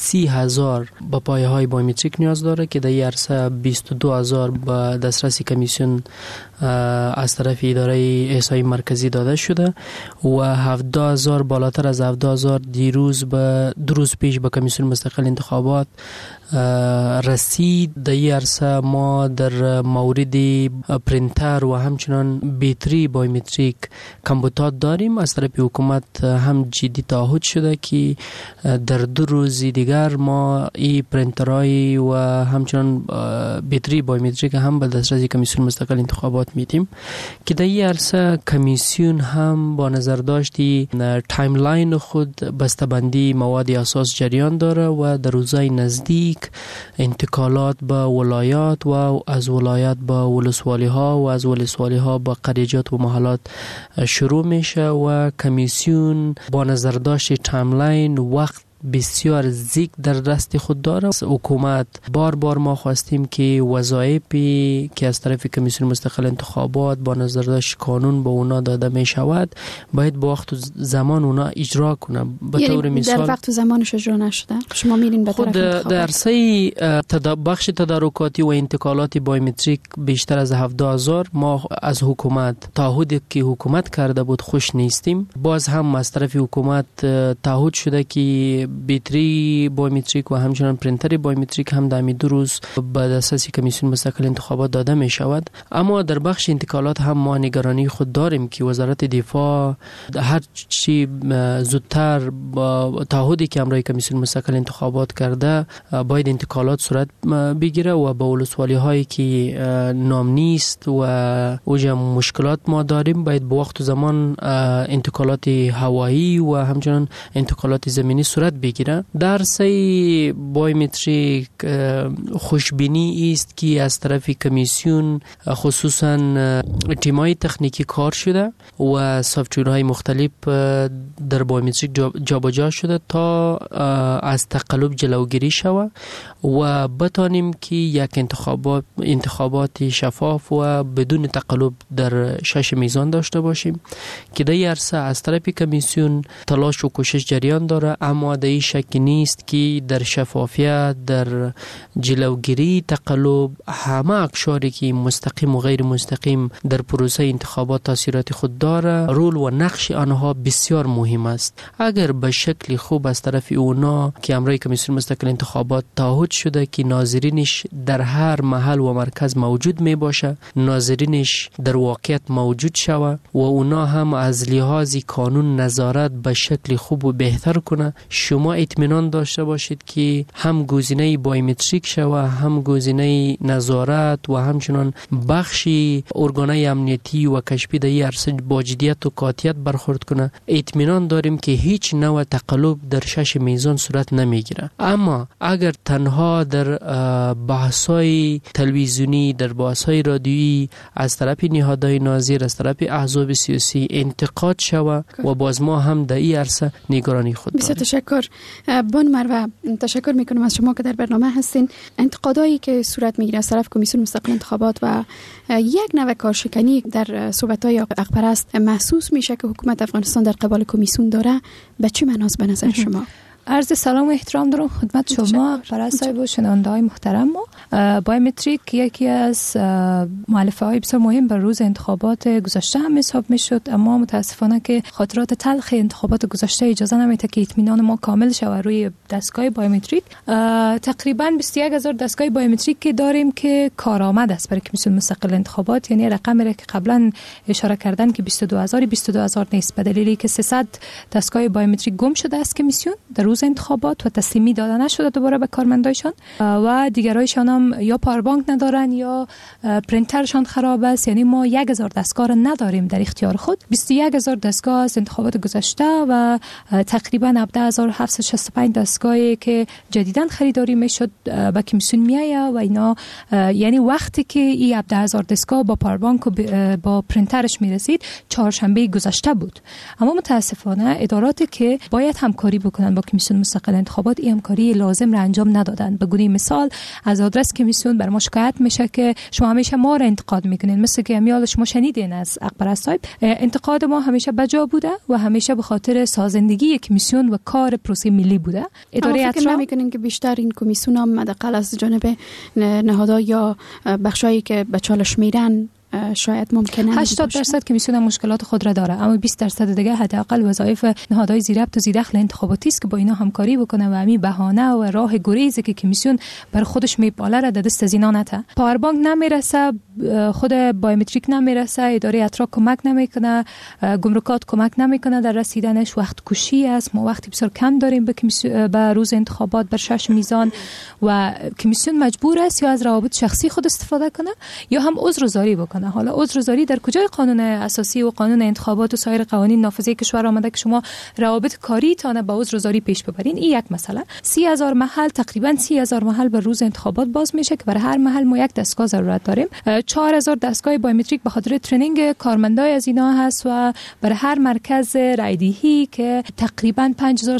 Speaker 6: 30,000 به پایه‌های بایومتریک نیاز داره که در این عرصه 22,000 به دسترس کمیسیون از طرف اداره احصایی مرکزی داده شده و 17,000 بالاتر از 17,000 دو روز پیش به کمیسیون مستقل انتخابات رسید. در این عرصه ما در مورد پرینتر و همچنان بیتری بایومتریک کمبوتات داریم. از طرف حکومت هم جدی تعهد شده که در 2 روز دیگر ما این پرینترهای و همچنان بیتری بایومتریک هم به دسترس کمیسیون مستقل انتخابات میدیم که در این عرصه کمیسیون هم با نظر داشتی تایملاین خود بسته‌بندی مواد اساس جریان داره و در روزهای نزدیک انتقالات به ولایات و از ولایات به ولسوالی ها و از ولسوالی ها به قریجات و محلات شروع میشه و کمیسیون با نظر داشت تایملاین وقت بسیار زیگ در دست خود داره. حکومت بار ما خواستیم که وظایفی که از طرف کمیسیون مستقل انتخابات با نظر داشت قانون به اونا داده می شود باید با وقت و زمان اونا اجرا کنه. به طور مثال
Speaker 4: در وقت و زمانش اجرا نشده. شما میرین به طرف انتخابات.
Speaker 6: در عرصه بخش تدارکاتی و انتقالات بایومتریک بیشتر از 17,000 ما از حکومت تعهدی که حکومت کرده بود خوش نیستیم. باز هم از طرف حکومت تعهد شده که بیتری بایومتریک و همچنان پرینتر بایومتریک هم در 2 روز به دسترس کمیسیون مستقل انتخابات داده می شود. اما در بخش انتقالات هم ما نگرانی خود داریم که وزارت دفاع هر چی زودتر با تعهدی که امرای کمیسیون مستقل انتخابات کرده باید انتقالات صورت بگیره و با ولسوالی هایی که نام نیست و اوجه مشکلات ما داریم باید با وقت و زمان انتقالات هوایی و همچنان انتقالات زمینی صورت بگیره. در سه بایومتریک خوشبینی است که از طرف کمیسیون خصوصا تیمای تکنیکی کار شده و سافتورهای مختلف در بایومتریک جابجا شده تا از تقلب جلوگیری شود و بتانیم که یک انتخابات شفاف و بدون تقلب در 6 میزان داشته باشیم که در این عرصه از طرف کمیسیون تلاش و کوشش جریان داره، اما در این شک نیست که در شفافیت، در جلوگیری تقلب، همه اقشاری که مستقیم و غیر مستقیم در پروسه انتخابات تاثیرات خود داره، رول و نقش آنها بسیار مهم است. اگر به شکل خوب از طرف اونا که امرای کمیسیون مستقل انتخابات تعهد شده که ناظرینش در هر محل و مرکز موجود می باشه، ناظرینش در واقعیت موجود شوه و اونا هم از لحاظ قانون نظارت به شکل خوب و بهتر کنه، شما اطمینان داشته باشید که هم گزینه بایومتریک شوه، هم گزینه نظارت و همچنان بخشی ارگانهای امنیتی و کشفی در این عرصه با جدیت و قاطعیت برخورد کنه. اطمینان داریم که هیچ نوع تقلب در 6 میزان صورت نمیگیره. اما اگر تنها در بحث‌های تلویزیونی، در بحث‌های رادیویی از طرف نهادهای ناظر، از طرف احزاب سیاسی انتقاد شوه و باز ما هم در این عرصه نگرانی خود داریم.
Speaker 4: بسیار تشکر. بانو مروه، تشکر میکنم از شما که در برنامه هستین. انتقادایی که صورت میگیره از طرف کمیسیون مستقل انتخابات و یک نوع کارشکنی در صحبت‌های حق‌پرست محسوس میشه که حکومت افغانستان در قبال کمیسیون داره، به چه معناست به نظر شما؟
Speaker 7: عرض سلام و احترام دارم خدمت شما پرست صاحب و شنونده های محترم. ما بایومتریک یکی از مؤلفه های بسیار مهم بر روز انتخابات گذشته هم حساب می شد، اما متاسفانه که خاطرات تلخ انتخابات گذشته اجازه نمیده که اطمینان ما کامل شود روی دستگاه بایومتریک. تقریبا 21000 دستگاه بایومتریک که داریم که کارآمد است برای کمیسیون مستقل انتخابات، یعنی رقمی را که قبلا اشاره کردن که 22000 نیست، به دلیلی که 300 دستگاه بایومتریک گم شده است کمیسیون در روز انتخابات و تسلیمی داده نشده دوباره به کارمندایشان و دیگرایشان هم یا پاوربانک ندارن یا پرینترشان خراب است. یعنی ما 1000 دستگاه را نداریم در اختیار خود. 21000 دستگاه از انتخابات گذشته و تقریبا 17765 دستگاهی که جدیداً خریداری میشد به کمیسیون میایه و اینا، یعنی وقتی که این 17000 دستگاه با پاوربانک و با پرینترش میرسید چهارشنبه گذشته بود. اما متاسفانه اداراتی که باید همکاری بکنن با کمیسیون مستقل انتخابات این همکاری لازم را انجام ندادن. به گونه مثال از آدرس کمیسیون بر ما شکایت میشه که شما همیشه ما را انتقاد میکنین، مثل که امیال شما شنیدین از حق‌پرست صاحب. انتقاد ما همیشه بجا بوده و همیشه به خاطر سازندگی کمیسیون و کار پروسه ملی بوده.
Speaker 4: اداره فکر نمیکنین که بیشتر این کمیسیون هم حداقل از جانب نهادها یا بخشایی که به چالش میرن شاید ممکنه
Speaker 7: 80% کمیسیون مشکلات خود را داره، اما 20% دیگه حداقل وظایف نهادهای ذی‌ربط و ذی‌دخل انتخاباتی است که با اینا همکاری بکنه و همین بهانه و راه گریزی که کمیسیون بر خودش میپاله را دست از اینا نته. پاوربانک نمیرسه، خود بایومتریک نمیرسه، اداره اتراک کمک نمیکنه، گمرکات کمک نمیکنه در رسیدنش، وقت کشی است. ما وقتی بسیار کم داریم به روز انتخابات بر 6 میزان و کمیسیون مجبور است یا از روابط شخصی خود استفاده کنه یا هم عذرگذاری بکنه. حالا عذرگذاری در کجای قانون اساسی و قانون انتخابات و سایر قوانین نافذه کشور آمده که شما روابط کاری تانه با عذرگذاری پیش ببرین؟ این یک مسئله. 30000 محل، تقریبا 30000 محل بر روز انتخابات باز میشه که برای هر محل ما یک دستگاه ضرورت داریم. 4000 دستگاه بایومتریک به خاطر ترنینگ کارمندای از اینا هست و برای هر مرکز رایدهی که تقریبا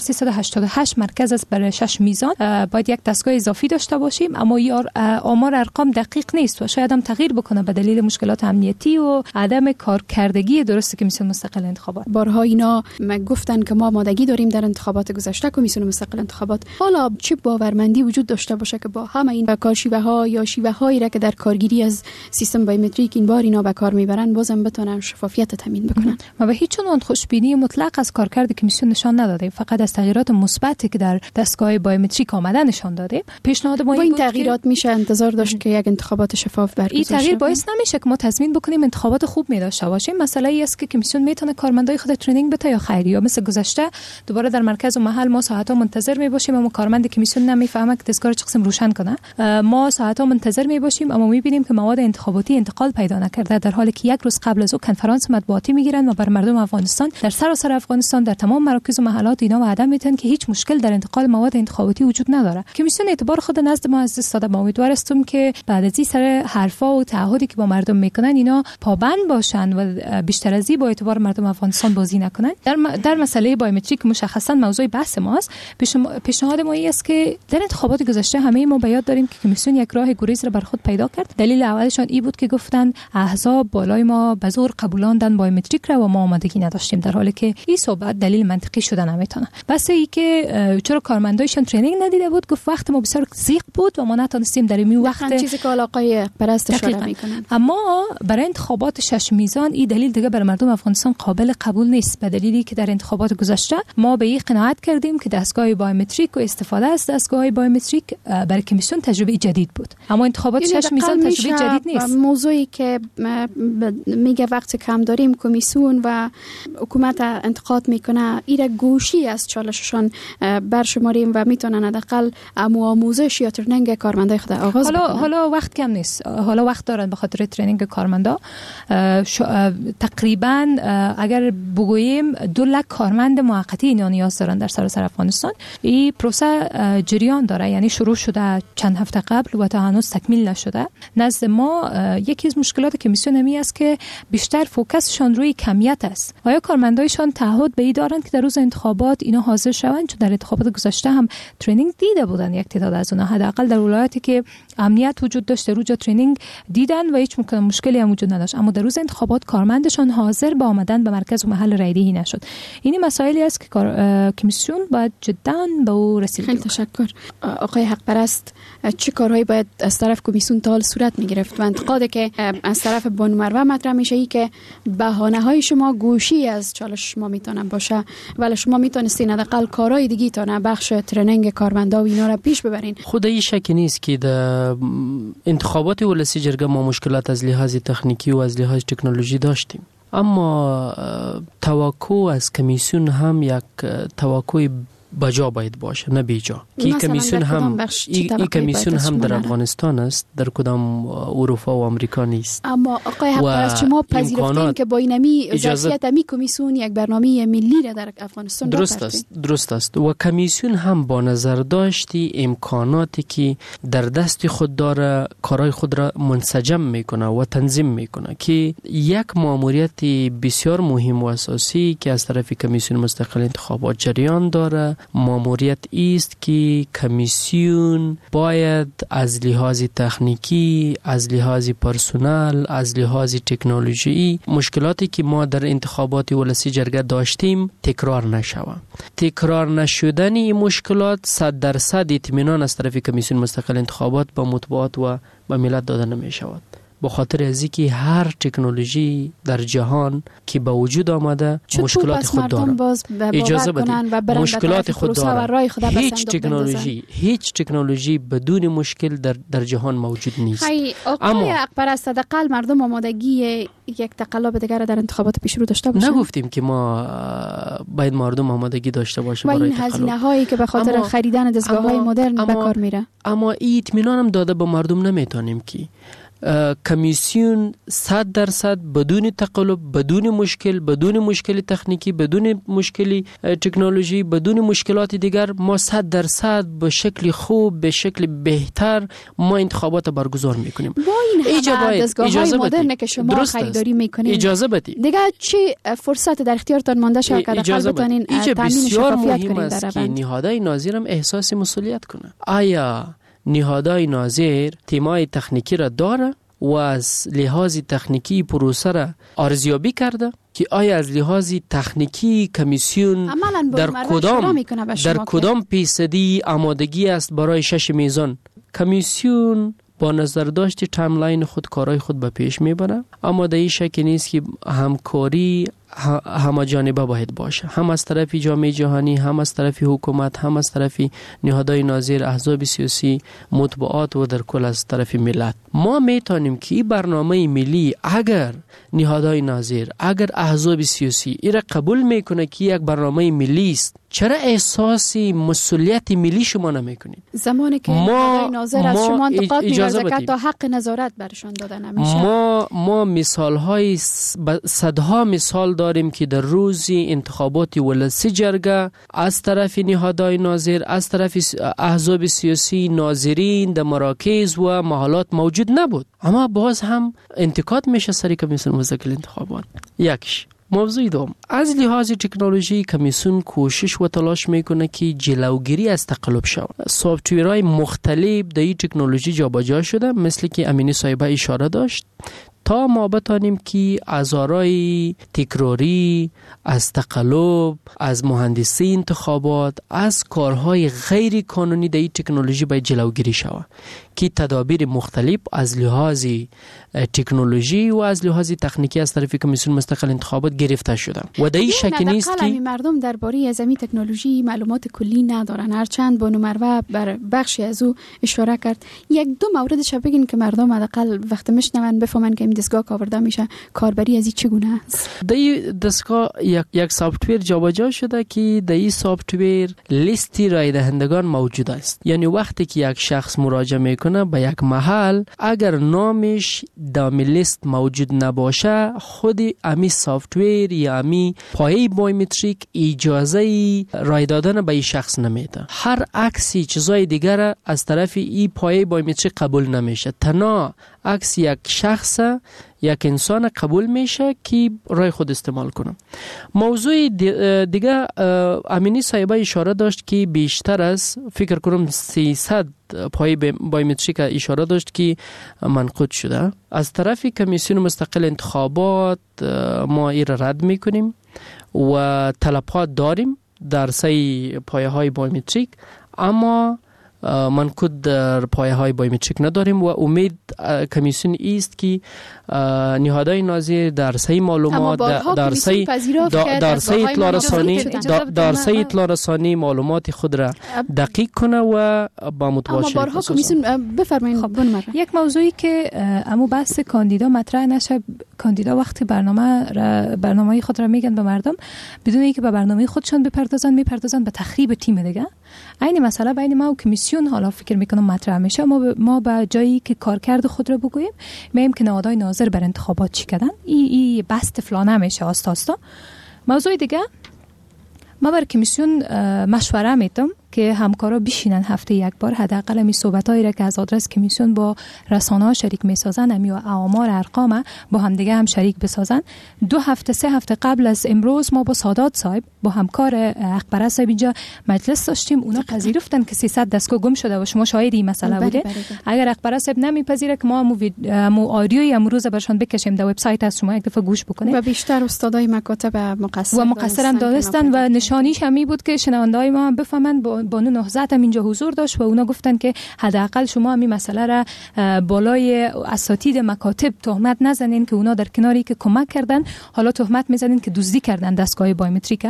Speaker 7: 5388 مرکز است برای 6 میزان باید یک دستگاه اضافی داشته باشیم. اما آمار ارقام دقیق نیست و شاید هم تغییر بکنه به دلیل مشکلات امنیتی و عدم کارکردگی درست کمیسیون مستقل انتخابات.
Speaker 4: بارها اینا گفتن که ما آمادگی داریم در انتخابات گذشته کمیسیون مستقل انتخابات. حالا چه باورمندی وجود داشته باشه که با همه این کارشیوه ها یا شیوه هایی را که در کارگیری از سیستم بایومتریک این بار اینا به کار میبرن بازم بتونن شفافیت تامین بکنن؟
Speaker 7: ما به هیچ عنوان خوشبینی مطلق از کارکرد کمیسیون نشان ندادیم، فقط از تغییرات مثبتی که در دستگاه بایومتریک آمده نشان دادیم. پیشنهاد ما
Speaker 4: این تغییرات میشه انتظار داشت که یک انتخابات شفاف برگزار
Speaker 7: شه. این تغییر باعث نمیشه که ما تصمیم بکنیم انتخابات خوب می داشته باشیم. مسئله ای است که کمیسیون میتونه کارمندای خود ترینینگ بده یا خیر، یا مثل گذشته دوباره در مرکز و محل ما ساعت‌ها منتظر می باشیم اما کارمند کمیسیون نمیفهمه که دستگاه چه قسم روشن کنه. ما ساعت‌ها منتظر می باشیم اما میبینیم که مواد انتخاباتی انتقال پیدا نکرده، در حالی که یک روز قبل از او کنفرانس مطبوعاتی میگیرن و بر مردم افغانستان در سراسر افغانستان در تمام مراکز و محلات اینا وعده میتن که هیچ مشکل در انتقال مواد انتخاباتی وجود نداره. کمیسیون اعتبار خود نزد ما از دست داده. ما امیدوار هستیم که بعد از این سر حرفا و تعهدی که با مردم میکنن اینا پابند باشن و بیشتر از این با اعتبار مردم افغانستان بازی نکنن. در مسئله بایومتریک مشخصا موضوع بحث ماست. پیشنهاد ما است که در انتخابات گذشته همه ما به یاد داریم که کمیسیون یک راه گریز را بر خود پیدا کرد. دلیل اولشان این بود که گفتن احزاب بالای ما به زور قبولاندن بایومتریک را و ما آمادگی نداشتیم، در حالی که این صحبت دلیل منطقی شده نمیتونه. بس ای که چرا کارمندایشان ترینینگ ندیده بود، گفت وقت ما بسیار ضیق بود و ما نتونستیم در این وقت
Speaker 4: چیزی که آقای پرست اشاره میکنن.
Speaker 7: اما اما برای انتخابات 6 میزان این دلیل دیگه برای مردم افغانستان قابل قبول نیست، به دلیلی که در انتخابات گذشته ما به این قناعت کردیم که دستگاه بایومتریک و استفاده از دستگاه بایومتریک برای کمیسیون تجربه جدید بود، اما انتخابات 6 میزان تجربه جدید نیست.
Speaker 4: موضوعی که میگه وقت کم داریم کمیسیون و حکومت انتقاد میکنه ایره گوشی از چالششان برشماریم و میتونن حداقل آموزش یا ترنینگ کارمندای خود آغاز بکنن.
Speaker 7: حالا وقت کم نیست، حالا وقت دارن به خاطر ترنینگ کارمندا. تقریبا اگر بگوییم 2 لک کارمند موقتی اینا نیاز دارن در سراسر افغانستان. این پروسه جریان داره، یعنی شروع شده چند هفته قبل و تا هنوز تکمیل نشده. نزد ما یکی از مشکلات کمیسیون همی است که بیشتر فوکسشان روی کمیت است. آیا کارمندایشان تعهد به این دارند که در روز انتخابات اینا حاضر شوند؟ چون در انتخابات گذشته هم ترینینگ دیده بودن یک تعداد از اونها، حداقل در ولایتی که امنیت وجود داشت روزا ترینینگ دیدن و هیچ مشکلی هم وجود نداشت، اما در روز انتخابات کارمندشان حاضر به آمدن به مرکز و محل رایدهی نشد. این مسائلی است که کمیسیون باید جدا به او رسید.
Speaker 4: خیلی تشکر. آقای حق پرست، چه کارهایی باید از طرف کمیسیون تا حال صورت میگرفت؟ و انتقادی که از طرف بانو مروه مطرح میشه ای که بهانه های شما گوشی از چالش شما میتونه باشه، ولی شما میتونستین حداقل کارهای دیگه تا بخش ترنینگ کارمندا و اینا را پیش ببرین.
Speaker 6: خود این شک نیست که در انتخابات ولسی جرگه ما مشکلات از لحاظ تکنیکی و از لحاظ تکنولوژی داشتیم، اما توقع از کمیسیون هم یک توقع بجا باید باشه، نه بیجا. که کمیسیون هم در افغانستان است، در کدام اروپا و آمریکا نیست.
Speaker 4: اما آقای حق شما پذیرفتین که با اینمی ظرفیت امی کمیسیون یک برنامه ملی را در افغانستان
Speaker 6: درست است و کمیسیون هم با نظر داشتی امکاناتی که در دست خود داره کارهای خود را منسجم میکنه و تنظیم میکنه، که یک ماموریت بسیار مهم و اساسی که از طرف کمیسیون مستقل انتخابات جریان داره ماموریت است که کمیسیون باید از لحاظ تکنیکی، از لحاظ پرسونل، از لحاظ تکنولوژی مشکلاتی که ما در انتخابات ولسی جرگه داشتیم تکرار نشود. تکرار نشدن این مشکلات 100% اطمینان از طرف کمیسیون مستقل انتخابات به مطبوعات و به ملت داده نمی شود، به خاطر از اینکه هر تکنولوژی در جهان که به وجود آمده مشکلات خود داره. اجازه بدید مشکلات خود داره. هیچ تکنولوژی بدون مشکل در جهان موجود نیست.
Speaker 4: اما اکبر از حداقل مردم آمادگی یک تقلب دیگر در انتخابات پیش رو داشته باشند.
Speaker 6: نگفتیم که ما باید مردم آمادگی داشته باشه برای
Speaker 4: تقلب. و این هزینه هایی که به خاطر خریدن دستگاه‌های مدرن به کار میره.
Speaker 6: اما این اطمینانم داده به مردم نمیتونیم که کمیسیون 100% بدون تقلب، بدون مشکل تکنیکی، بدون مشکل تکنولوژی، بدون مشکلات دیگر، ما 100% به شکل خوب، به شکل بهتر ما انتخابات برگزار میکنیم.
Speaker 4: با این دستگاه‌های مدرن که شما خریداری میکنین،
Speaker 6: اجازه بدید
Speaker 4: دیگه چه فرصت در اختیارتان مانده شد که حداقل بتونین تامین شفافیت کنین در روند؟
Speaker 6: نهادهای ناظر هم احساس مسئولیت کنه. آیا نهادهای ناظر تیمای تکنیکی را داره و از لحاظ تکنیکی پروسه را ارزیابی کرده که آیا از لحاظ تکنیکی کمیسیون در کدام فیصدی آمادگی است برای 6 میزان؟ کمیسیون با نظر داشت تایملاین خود کارهای خود به پیش میبره، اما در این شک نیست که همکاری همه جانبه باید باشه، هم از طرف جامعه جهانی، هم از طرف حکومت، هم از طرف نهادهای ناظر، احزاب سیاسی، مطبوعات و در کل از طرف ملت. ما میتونیم که این برنامه ملی اگر نهادهای ناظر، اگر احزاب سیاسی ایره قبول میکنه که یک برنامه ملی است، چرا احساس مسئولیت ملی شما نمیکنید؟
Speaker 4: زمانی که نهادهای ناظر از شما انتقاد می‌ورزه که تا حق نظارت برشان داده نمیشه.
Speaker 6: ما مثال‌های صدها مثال داریم که در روز انتخابات ولسی جرگه از طرف نهادهای ناظر، از طرف احزاب سیاسی، ناظرین در مراکز و محلات موجود نبود، اما باز هم انتقاد میشه سر کمیسیون مستقل انتخابات. یکش. موضوع دوم، از لحاظ تکنولوژی کمیسیون کوشش و تلاش میکنه که جلوگیری از تقلب شود. سافت‌ویرهای مختلف در این تکنولوژی جابجا شده، مثل که امینی صاحبه اشاره داشت، تا ما بتانیم که از آرای تکراری، از تقلب، از مهندسی انتخابات، از کارهای غیر قانونی در این تکنولوژی باید جلوگیری شود که تدابیر مختلف از لحاظ تکنولوژی و از لحاظ تکنیکی از طرف کمیسیون مستقل انتخابات گرفته شده و در این شک نیست که
Speaker 4: مردم درباره از این تکنولوژی معلومات کلی ندارن. هرچند بانو مروه بر بخشی از او اشاره کرد، یک دو موردش بگین که مردم حداقل وقت میشنون بفهمن که این دستگاه که آورده میشه کاربری از این چگونه است.
Speaker 6: در این دستگاه یک سافت‌ویر جابجا شده که در این سافت‌ویر لیستی رای دهندگان موجود است. یعنی وقتی که یک شخص مراجعه میکنه به یک محل، اگر نامش در لیست موجود نباشه، خود امی سافت‌ویر یا امی پایه بایومتریک اجازه رای دادن به این شخص نمیده. هر عکسی چیزای دیگر از طرف این پایه بایومتریک قبول نمیشه. تنها عکس یک شخص، یک انسان قبول میشه که رای خود استعمال کنه. موضوع دیگه امینی صاحبه اشاره داشت که بیشتر از فکر کنم 300 پای بایومتریک اشاره داشت که منقوط شده. از طرف کمیسیون مستقل انتخابات ما این را رد میکنیم و طلبات داریم در سه پایه های بایومتریک، اما منقوط در پایه های بایومتریک نداریم و امید کمیسیون است که نهادهای ناظر در سه معلومات در سه اطلاع رسانی معلومات خود را دقیق کنه و با متواشی.
Speaker 4: اما بارها کمیسیون بفرمایید.
Speaker 7: یک موضوعی که امو بحث کاندیدا مطرح نشه، کاندیدا وقتی برنامه خود را میگن به مردم بدون اینکه به برنامه خودشان میپردازن به تخریب تیم دیگه. عین مسئله بین ما و کمیسیون حالا فکر میکنم مطرح میشه. ما به جایی که کارکرد خود را بگوییم میگیم که نهادهای ناظر بر انتخابات چی کردن، این بحث فلان نمیشه. آستا موضوع دیگه، ما بر کمیسیون مشوره میدم که همکارا بشینن هفته یک بار حداقل می صحبتایی را که از آدرس کمیسیون با رسانه‌ها شریک میسازن، امی و آمار ارقام با همدیگه هم شریک بسازن. 2 هفته 3 هفته قبل از امروز ما با سادات صاحب با همکار اخبار صاحب اینجا مجلس داشتیم. اونا پذیرفتن که 300 دستگاه گم شده و شما شاهد این مسئله بوده. اگر اخبار صاحب نمیپذیره که ما مو آدیوی امروز برشان بکشیم در وبسایت از شما یک دفعه گوش بکنید.
Speaker 4: و بیشتر استادای مکاتب
Speaker 7: مقصرم دانستن و نشانیش همی بود که شنونده‌های ما هم بفهمن. بانو نهضت هم اینجا حضور داشت و اونا گفتن که حداقل شما همین مسئله را بالای اساتید مکاتب تهمت نزنین که اونا در کناری که کمک کردن حالا تهمت میزنین که دزدی کردن دستگاه بایومتریک.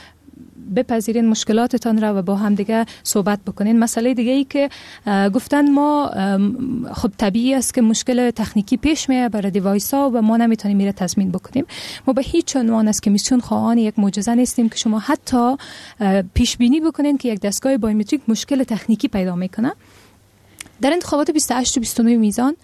Speaker 7: بپذیرین مشکلاتتان را و با هم دیگه صحبت بکنین. مسئله دیگه ای که گفتن ما خب طبیعی است که مشکل تکنیکی پیش میاد برای دیوایس ها و ما نمیتونیم میره تضمین بکنیم. ما به هیچ عنوان از کمیسیون خواهان یک معجزه نیستیم که شما حتی پیش بینی بکنین که یک دستگاه بایومتریک مشکل تکنیکی پیدا میکنه. در انتخابات 28 و 29 میزان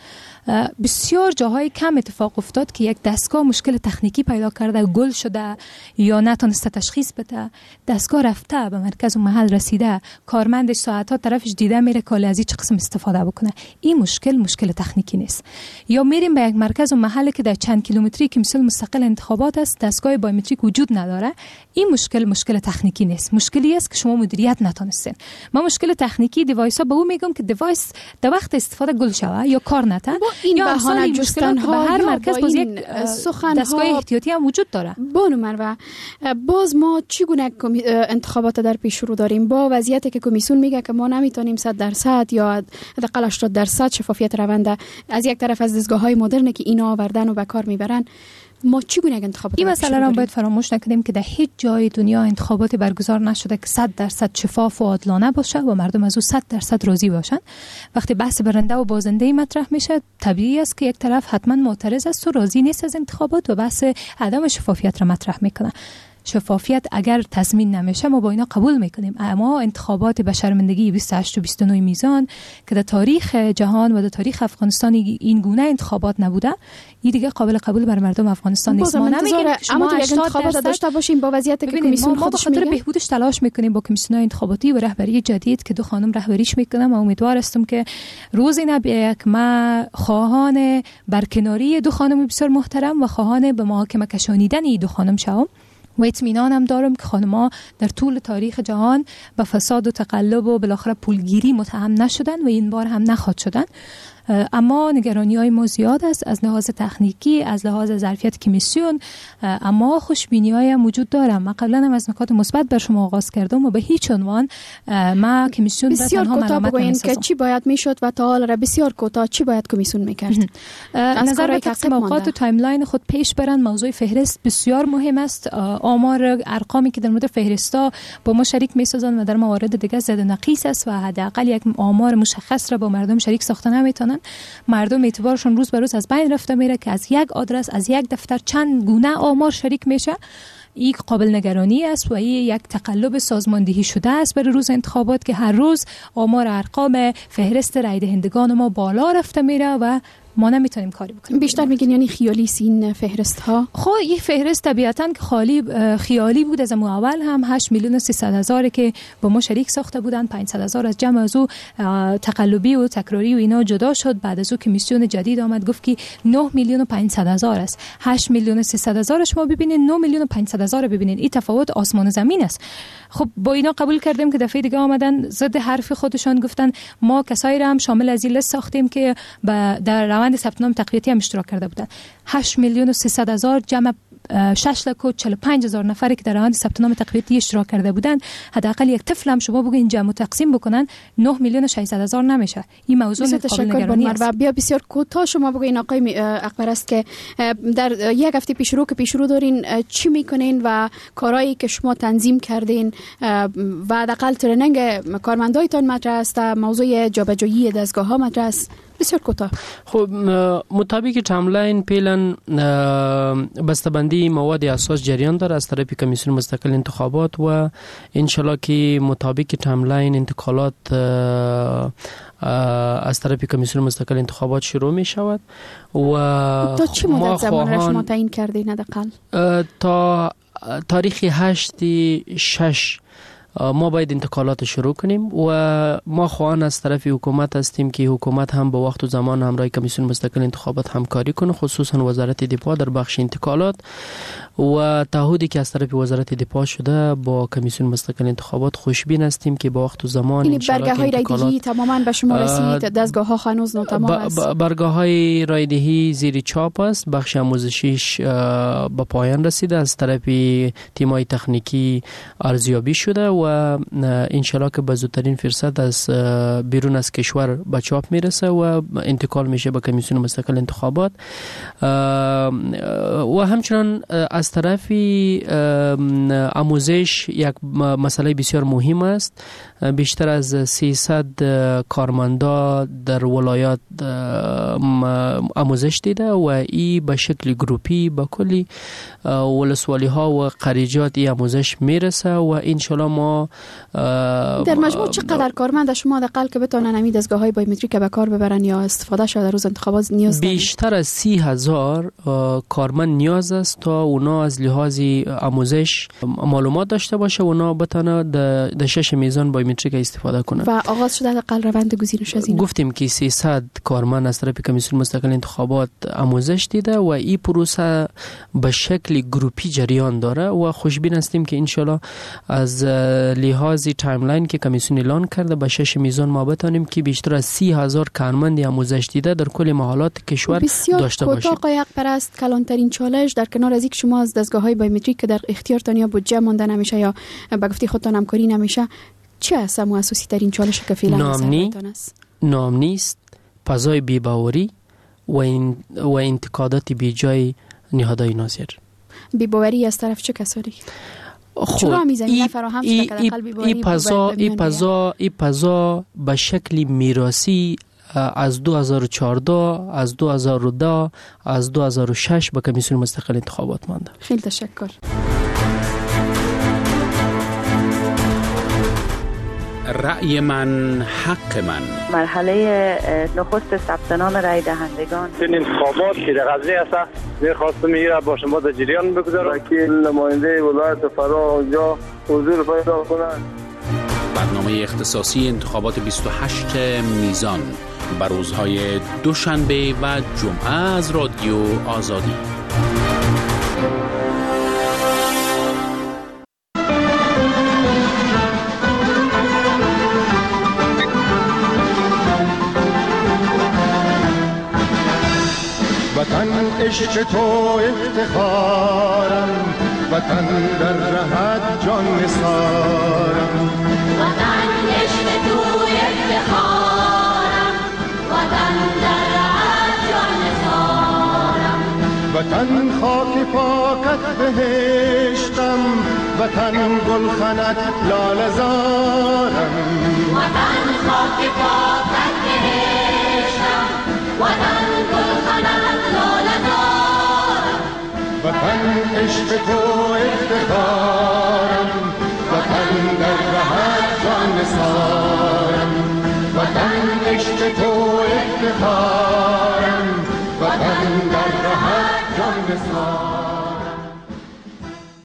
Speaker 7: بسیار جاهای کم اتفاق افتاد که یک دستگاه مشکل تکنیکی پیدا کرده، گل شده یا نتونسته تشخیص بده، دستگاه رفته به مرکز و محل رسیده، کارمندش ساعتها طرفش دیده میره که از این چه قسم استفاده بکنه. این مشکل تکنیکی نیست. یا میریم به یک مرکز و محلی که در چند کیلومتری کمیسیون مستقل انتخابات است، دستگاه بایومتریک وجود نداره. این مشکل تکنیکی نیست، مشکلی است که شما مدیریت نتونستین. ما مشکل تکنیکی دیوایس ها به اون میگم که دیوایس در وقت استفاده گل شوه یا کار نته.
Speaker 4: این بهانه جستن ها
Speaker 7: هر مرکز باز یک دستگاه احتیاطی هم وجود داره.
Speaker 4: بانو مروه، باز ما چگونه انتخابات در پیش رو داریم با وضعیتی که کمیسیون میگه که ما نمیتونیم 100% یا حداقل 80% شفافیت روند از یک طرف از دستگاه‌های مدرن که اینا آوردن و به کار میبرن. ما چگونه انتخابات
Speaker 7: این مسئله را باید فراموش نکنیم که در هیچ جای دنیا انتخابات برگزار نشده که 100% شفاف و عادلانه باشه و مردم از او 100% راضی باشن. وقتی بحث برنده و بازنده مطرح میشه، طبیعی است که یک طرف حتما معترض است و راضی نیست از انتخابات و بحث عدم شفافیت را مطرح میکنه. شفافیت اگر تضمین نمیشه ما با اینا قبول میکنیم، اما انتخابات به شرمندگی 28 و 29 میزان که در تاریخ جهان و در تاریخ افغانستان این گونه انتخابات نبوده، این دیگه قابل قبول بر مردم افغانستان نیست. ما نمیگیم شما
Speaker 4: انتخابات داشته باشیم با وضعیتی که کمیسیون
Speaker 7: ما به خاطر بهبودش تلاش میکنیم با کمیسیون انتخاباتی و رهبری جدید که 2 خانم رهبریش میکنم و امیدوار هستم که روزی نبیه که ما خواهان برکناری 2 خانم بسیار محترم و خواهان به محاکمه کشانیدن این 2 خانم شوم و اطمینانم دارم که خانم‌ها در طول تاریخ جهان به فساد و تقلب و بالاخره پولگیری متهم نشدن و این بار هم نخواهد شدن. اما نگرانی های ما زیاد است از لحاظ تکنیکی، از لحاظ ظرفیت کمیسیون، اما خوشبینی های وجود دارم. من قبلا هم از نکات مثبت بر شما آغاز کردم و به هیچ عنوان ما کمیسیون
Speaker 4: بسیار کوتاه بگوین که چی باید میشد و تا حالا بسیار کوتاه چی باید کمیسیون میکرد.
Speaker 7: نظر به تقسیم اوقات و تایملاین خود پیش برن. موضوع فهرست بسیار مهم است. آمار ارقامی که در مورد فهرستا با ما شریک میسازن و در موارد دیگه زد و نقیص است و حداقل یک آمار مشخص را با مردم شریک ساخته نمیتونن. مردم اعتبارشون روز به روز از بین رفته میره که از یک آدرس، از یک دفتر چند گونه آمار شریک میشه. این قابل نگرانی است و این یک تقلب سازماندهی شده است برای روز انتخابات که هر روز آمار ارقام فهرست رای دهندگان ما بالا رفته میره و ما نمیتونیم کاری بکنیم.
Speaker 4: بیشتر میگین یعنی خیالی این فهرست ها؟
Speaker 7: خب این فهرست طبیعتاً که خیالی بود. از اول هم 8,300,000 که با ما شریک ساخته بودن، 500,000 از جمع از او تقلبی و تکراری و اینا جدا شد. بعد از او کمیسیون جدید آمد گفت که 9,500,000 است. 8,300,000 شما ببینید، 9,500,000 ببینید، این تفاوت آسمان و زمین است. خب با اینا قبول کردیم که دفعه دیگه آمدن ضد حرف خودشان گفتن ما کسایی را هم شامل از این لیست ساختیم که در روند ثبت نام تقویتی هم اشتراک کرده بودن. 8,300,000 جمع 6,45,000 نفری که در روند ثبت نام تقویتی اشتراک کرده بودن، حداقل یک طفل هم شما بگین جمع و تقسیم بکنن 9,600,000 نمیشه. این موضوع قابل نگرانی است.
Speaker 4: و بیا بسیار کوتاه شما بگین آقای اکبر است که در یک هفته پیشرو دارین چی میکنین و کارهایی که شما تنظیم کردین و حداقل ترنینگ کارمندایتان مطرح است، موضوع جابجایی دستگاه ها مطرح است. بسیار کوتاه.
Speaker 6: خب مطابق تایملاین پیلن بسته‌بندی مواد اساس جریان داره از طرف کمیسیون مستقل انتخابات و انشالله که مطابق تایملاین انتقالات از طرف کمیسیون مستقل انتخابات شروع می شود و
Speaker 4: تا چه مدت زمان را شما تعیین کردین حداقل؟
Speaker 6: تا تاریخ 8/6 ما باید انتقالات شروع کنیم و ما خواهان از طرف حکومت هستیم که حکومت هم با وقت و زمان همراه کمیسیون مستقل انتخابات همکاری کنه، خصوصا وزارت دفاع در بخش انتقالات و تعهدی که از طرف وزارت دفاع شده با کمیسیون مستقل انتخابات خوشبین هستیم که با وقت و زمان
Speaker 4: این برگه‌های رایدهی تماما به شما رسید؟ دستگاه‌ها هنوز ناتمام است؟
Speaker 6: برگه‌های رایدهی زیر چاپ است، بخش آموزشیش به پایان رسیده، از طرف تیم‌های تکنیکی ارزیابی شده و انشالله که به زودترین فرصت از بیرون از کشور به چاپ میرسه و انتقال میشه به کمیسیون مستقل انتخابات. و همچنان از طرف آموزش یک مسئله بسیار مهم است. بیشتر از 300 کارمندا در ولایات آموزش دیده و این به شکل گروپی به کلی ولسوالی ها و قریجات این آموزش میرسه و انشالله ما
Speaker 4: در مجموع چقدر کارمند شما حداقل که بتونن همین دستگاه‌های بایومتریک به کار ببرن یا استفاده شده در روز انتخابات نیاز دارن؟
Speaker 6: بیشتر از 30,000 کارمند نیاز است تا اونا از لحاظ آموزش معلومات داشته باشه و اونا بتونه در 6 میزان بایومتریک استفاده کنه.
Speaker 4: و آغاز شده حداقل روند گزینش از این
Speaker 6: گفتیم که 300 کارمند از طرف کمیسیون مستقل انتخابات آموزش دیده و این پروسه به شکل گروپی جریان داره و خوشبین هستیم که انشالله از لحاظ تایملاین که کمیسیون اعلان کرده به 6 میزان ما بتونیم که بیشتر از 30,000 کارمند آموزش دیده در کل محلات کشور داشته باشیم.
Speaker 4: بسیار کوتاه پرست کلانترین چالش در کنار از اینکه شما از دستگاه‌های بایومتریک که در اختیارتان یا بودجه مانده نمیشه یا به گفته خودتان همکاری نمیشه، چه است اساسی ترین چالش که فعلا است؟
Speaker 6: نام نیست، فضای بی‌باوری و انتقادات بیجای نهادهای ناظر.
Speaker 4: بی‌باوری از طرف چه کسانی؟ چرا میزنی فراهم شده که حداقل بی‌باوری؟
Speaker 6: ای پزا به شکل میراثی از 2014 از 2010 از 2006 به کمیسیون مستقل انتخابات مانده.
Speaker 4: خیلی تشکر.
Speaker 1: رأی من حق من.
Speaker 9: مرحله نخست ثبت نام رای دهندگان
Speaker 10: این انتخابات که در غزه است می‌خواستم میره با شما در جریان بگذارم که نماینده ولایت فرا اونجا حضور پیدا کنند.
Speaker 1: برنامه اختصاصی انتخابات 28 میزان بر روزهای دوشنبه و جمعه از رادیو آزادی.
Speaker 11: عشق تو افتخارم، وطن در رهت جان نثارم.
Speaker 13: وطن عشق تو افتخارم، وطن در رهت جان نثارم.
Speaker 11: وطن خاک پاکت بهشتم، وطن گلخنت لاله زارم.
Speaker 13: وطن خاک پاکت بهشتم، وطن گلخنت لاله زارم.
Speaker 11: وطن عشق تو افتخارم، وطن در رهت جان نثارم. وطن عشق تو افتخارم، وطن در رهت جان نثارم.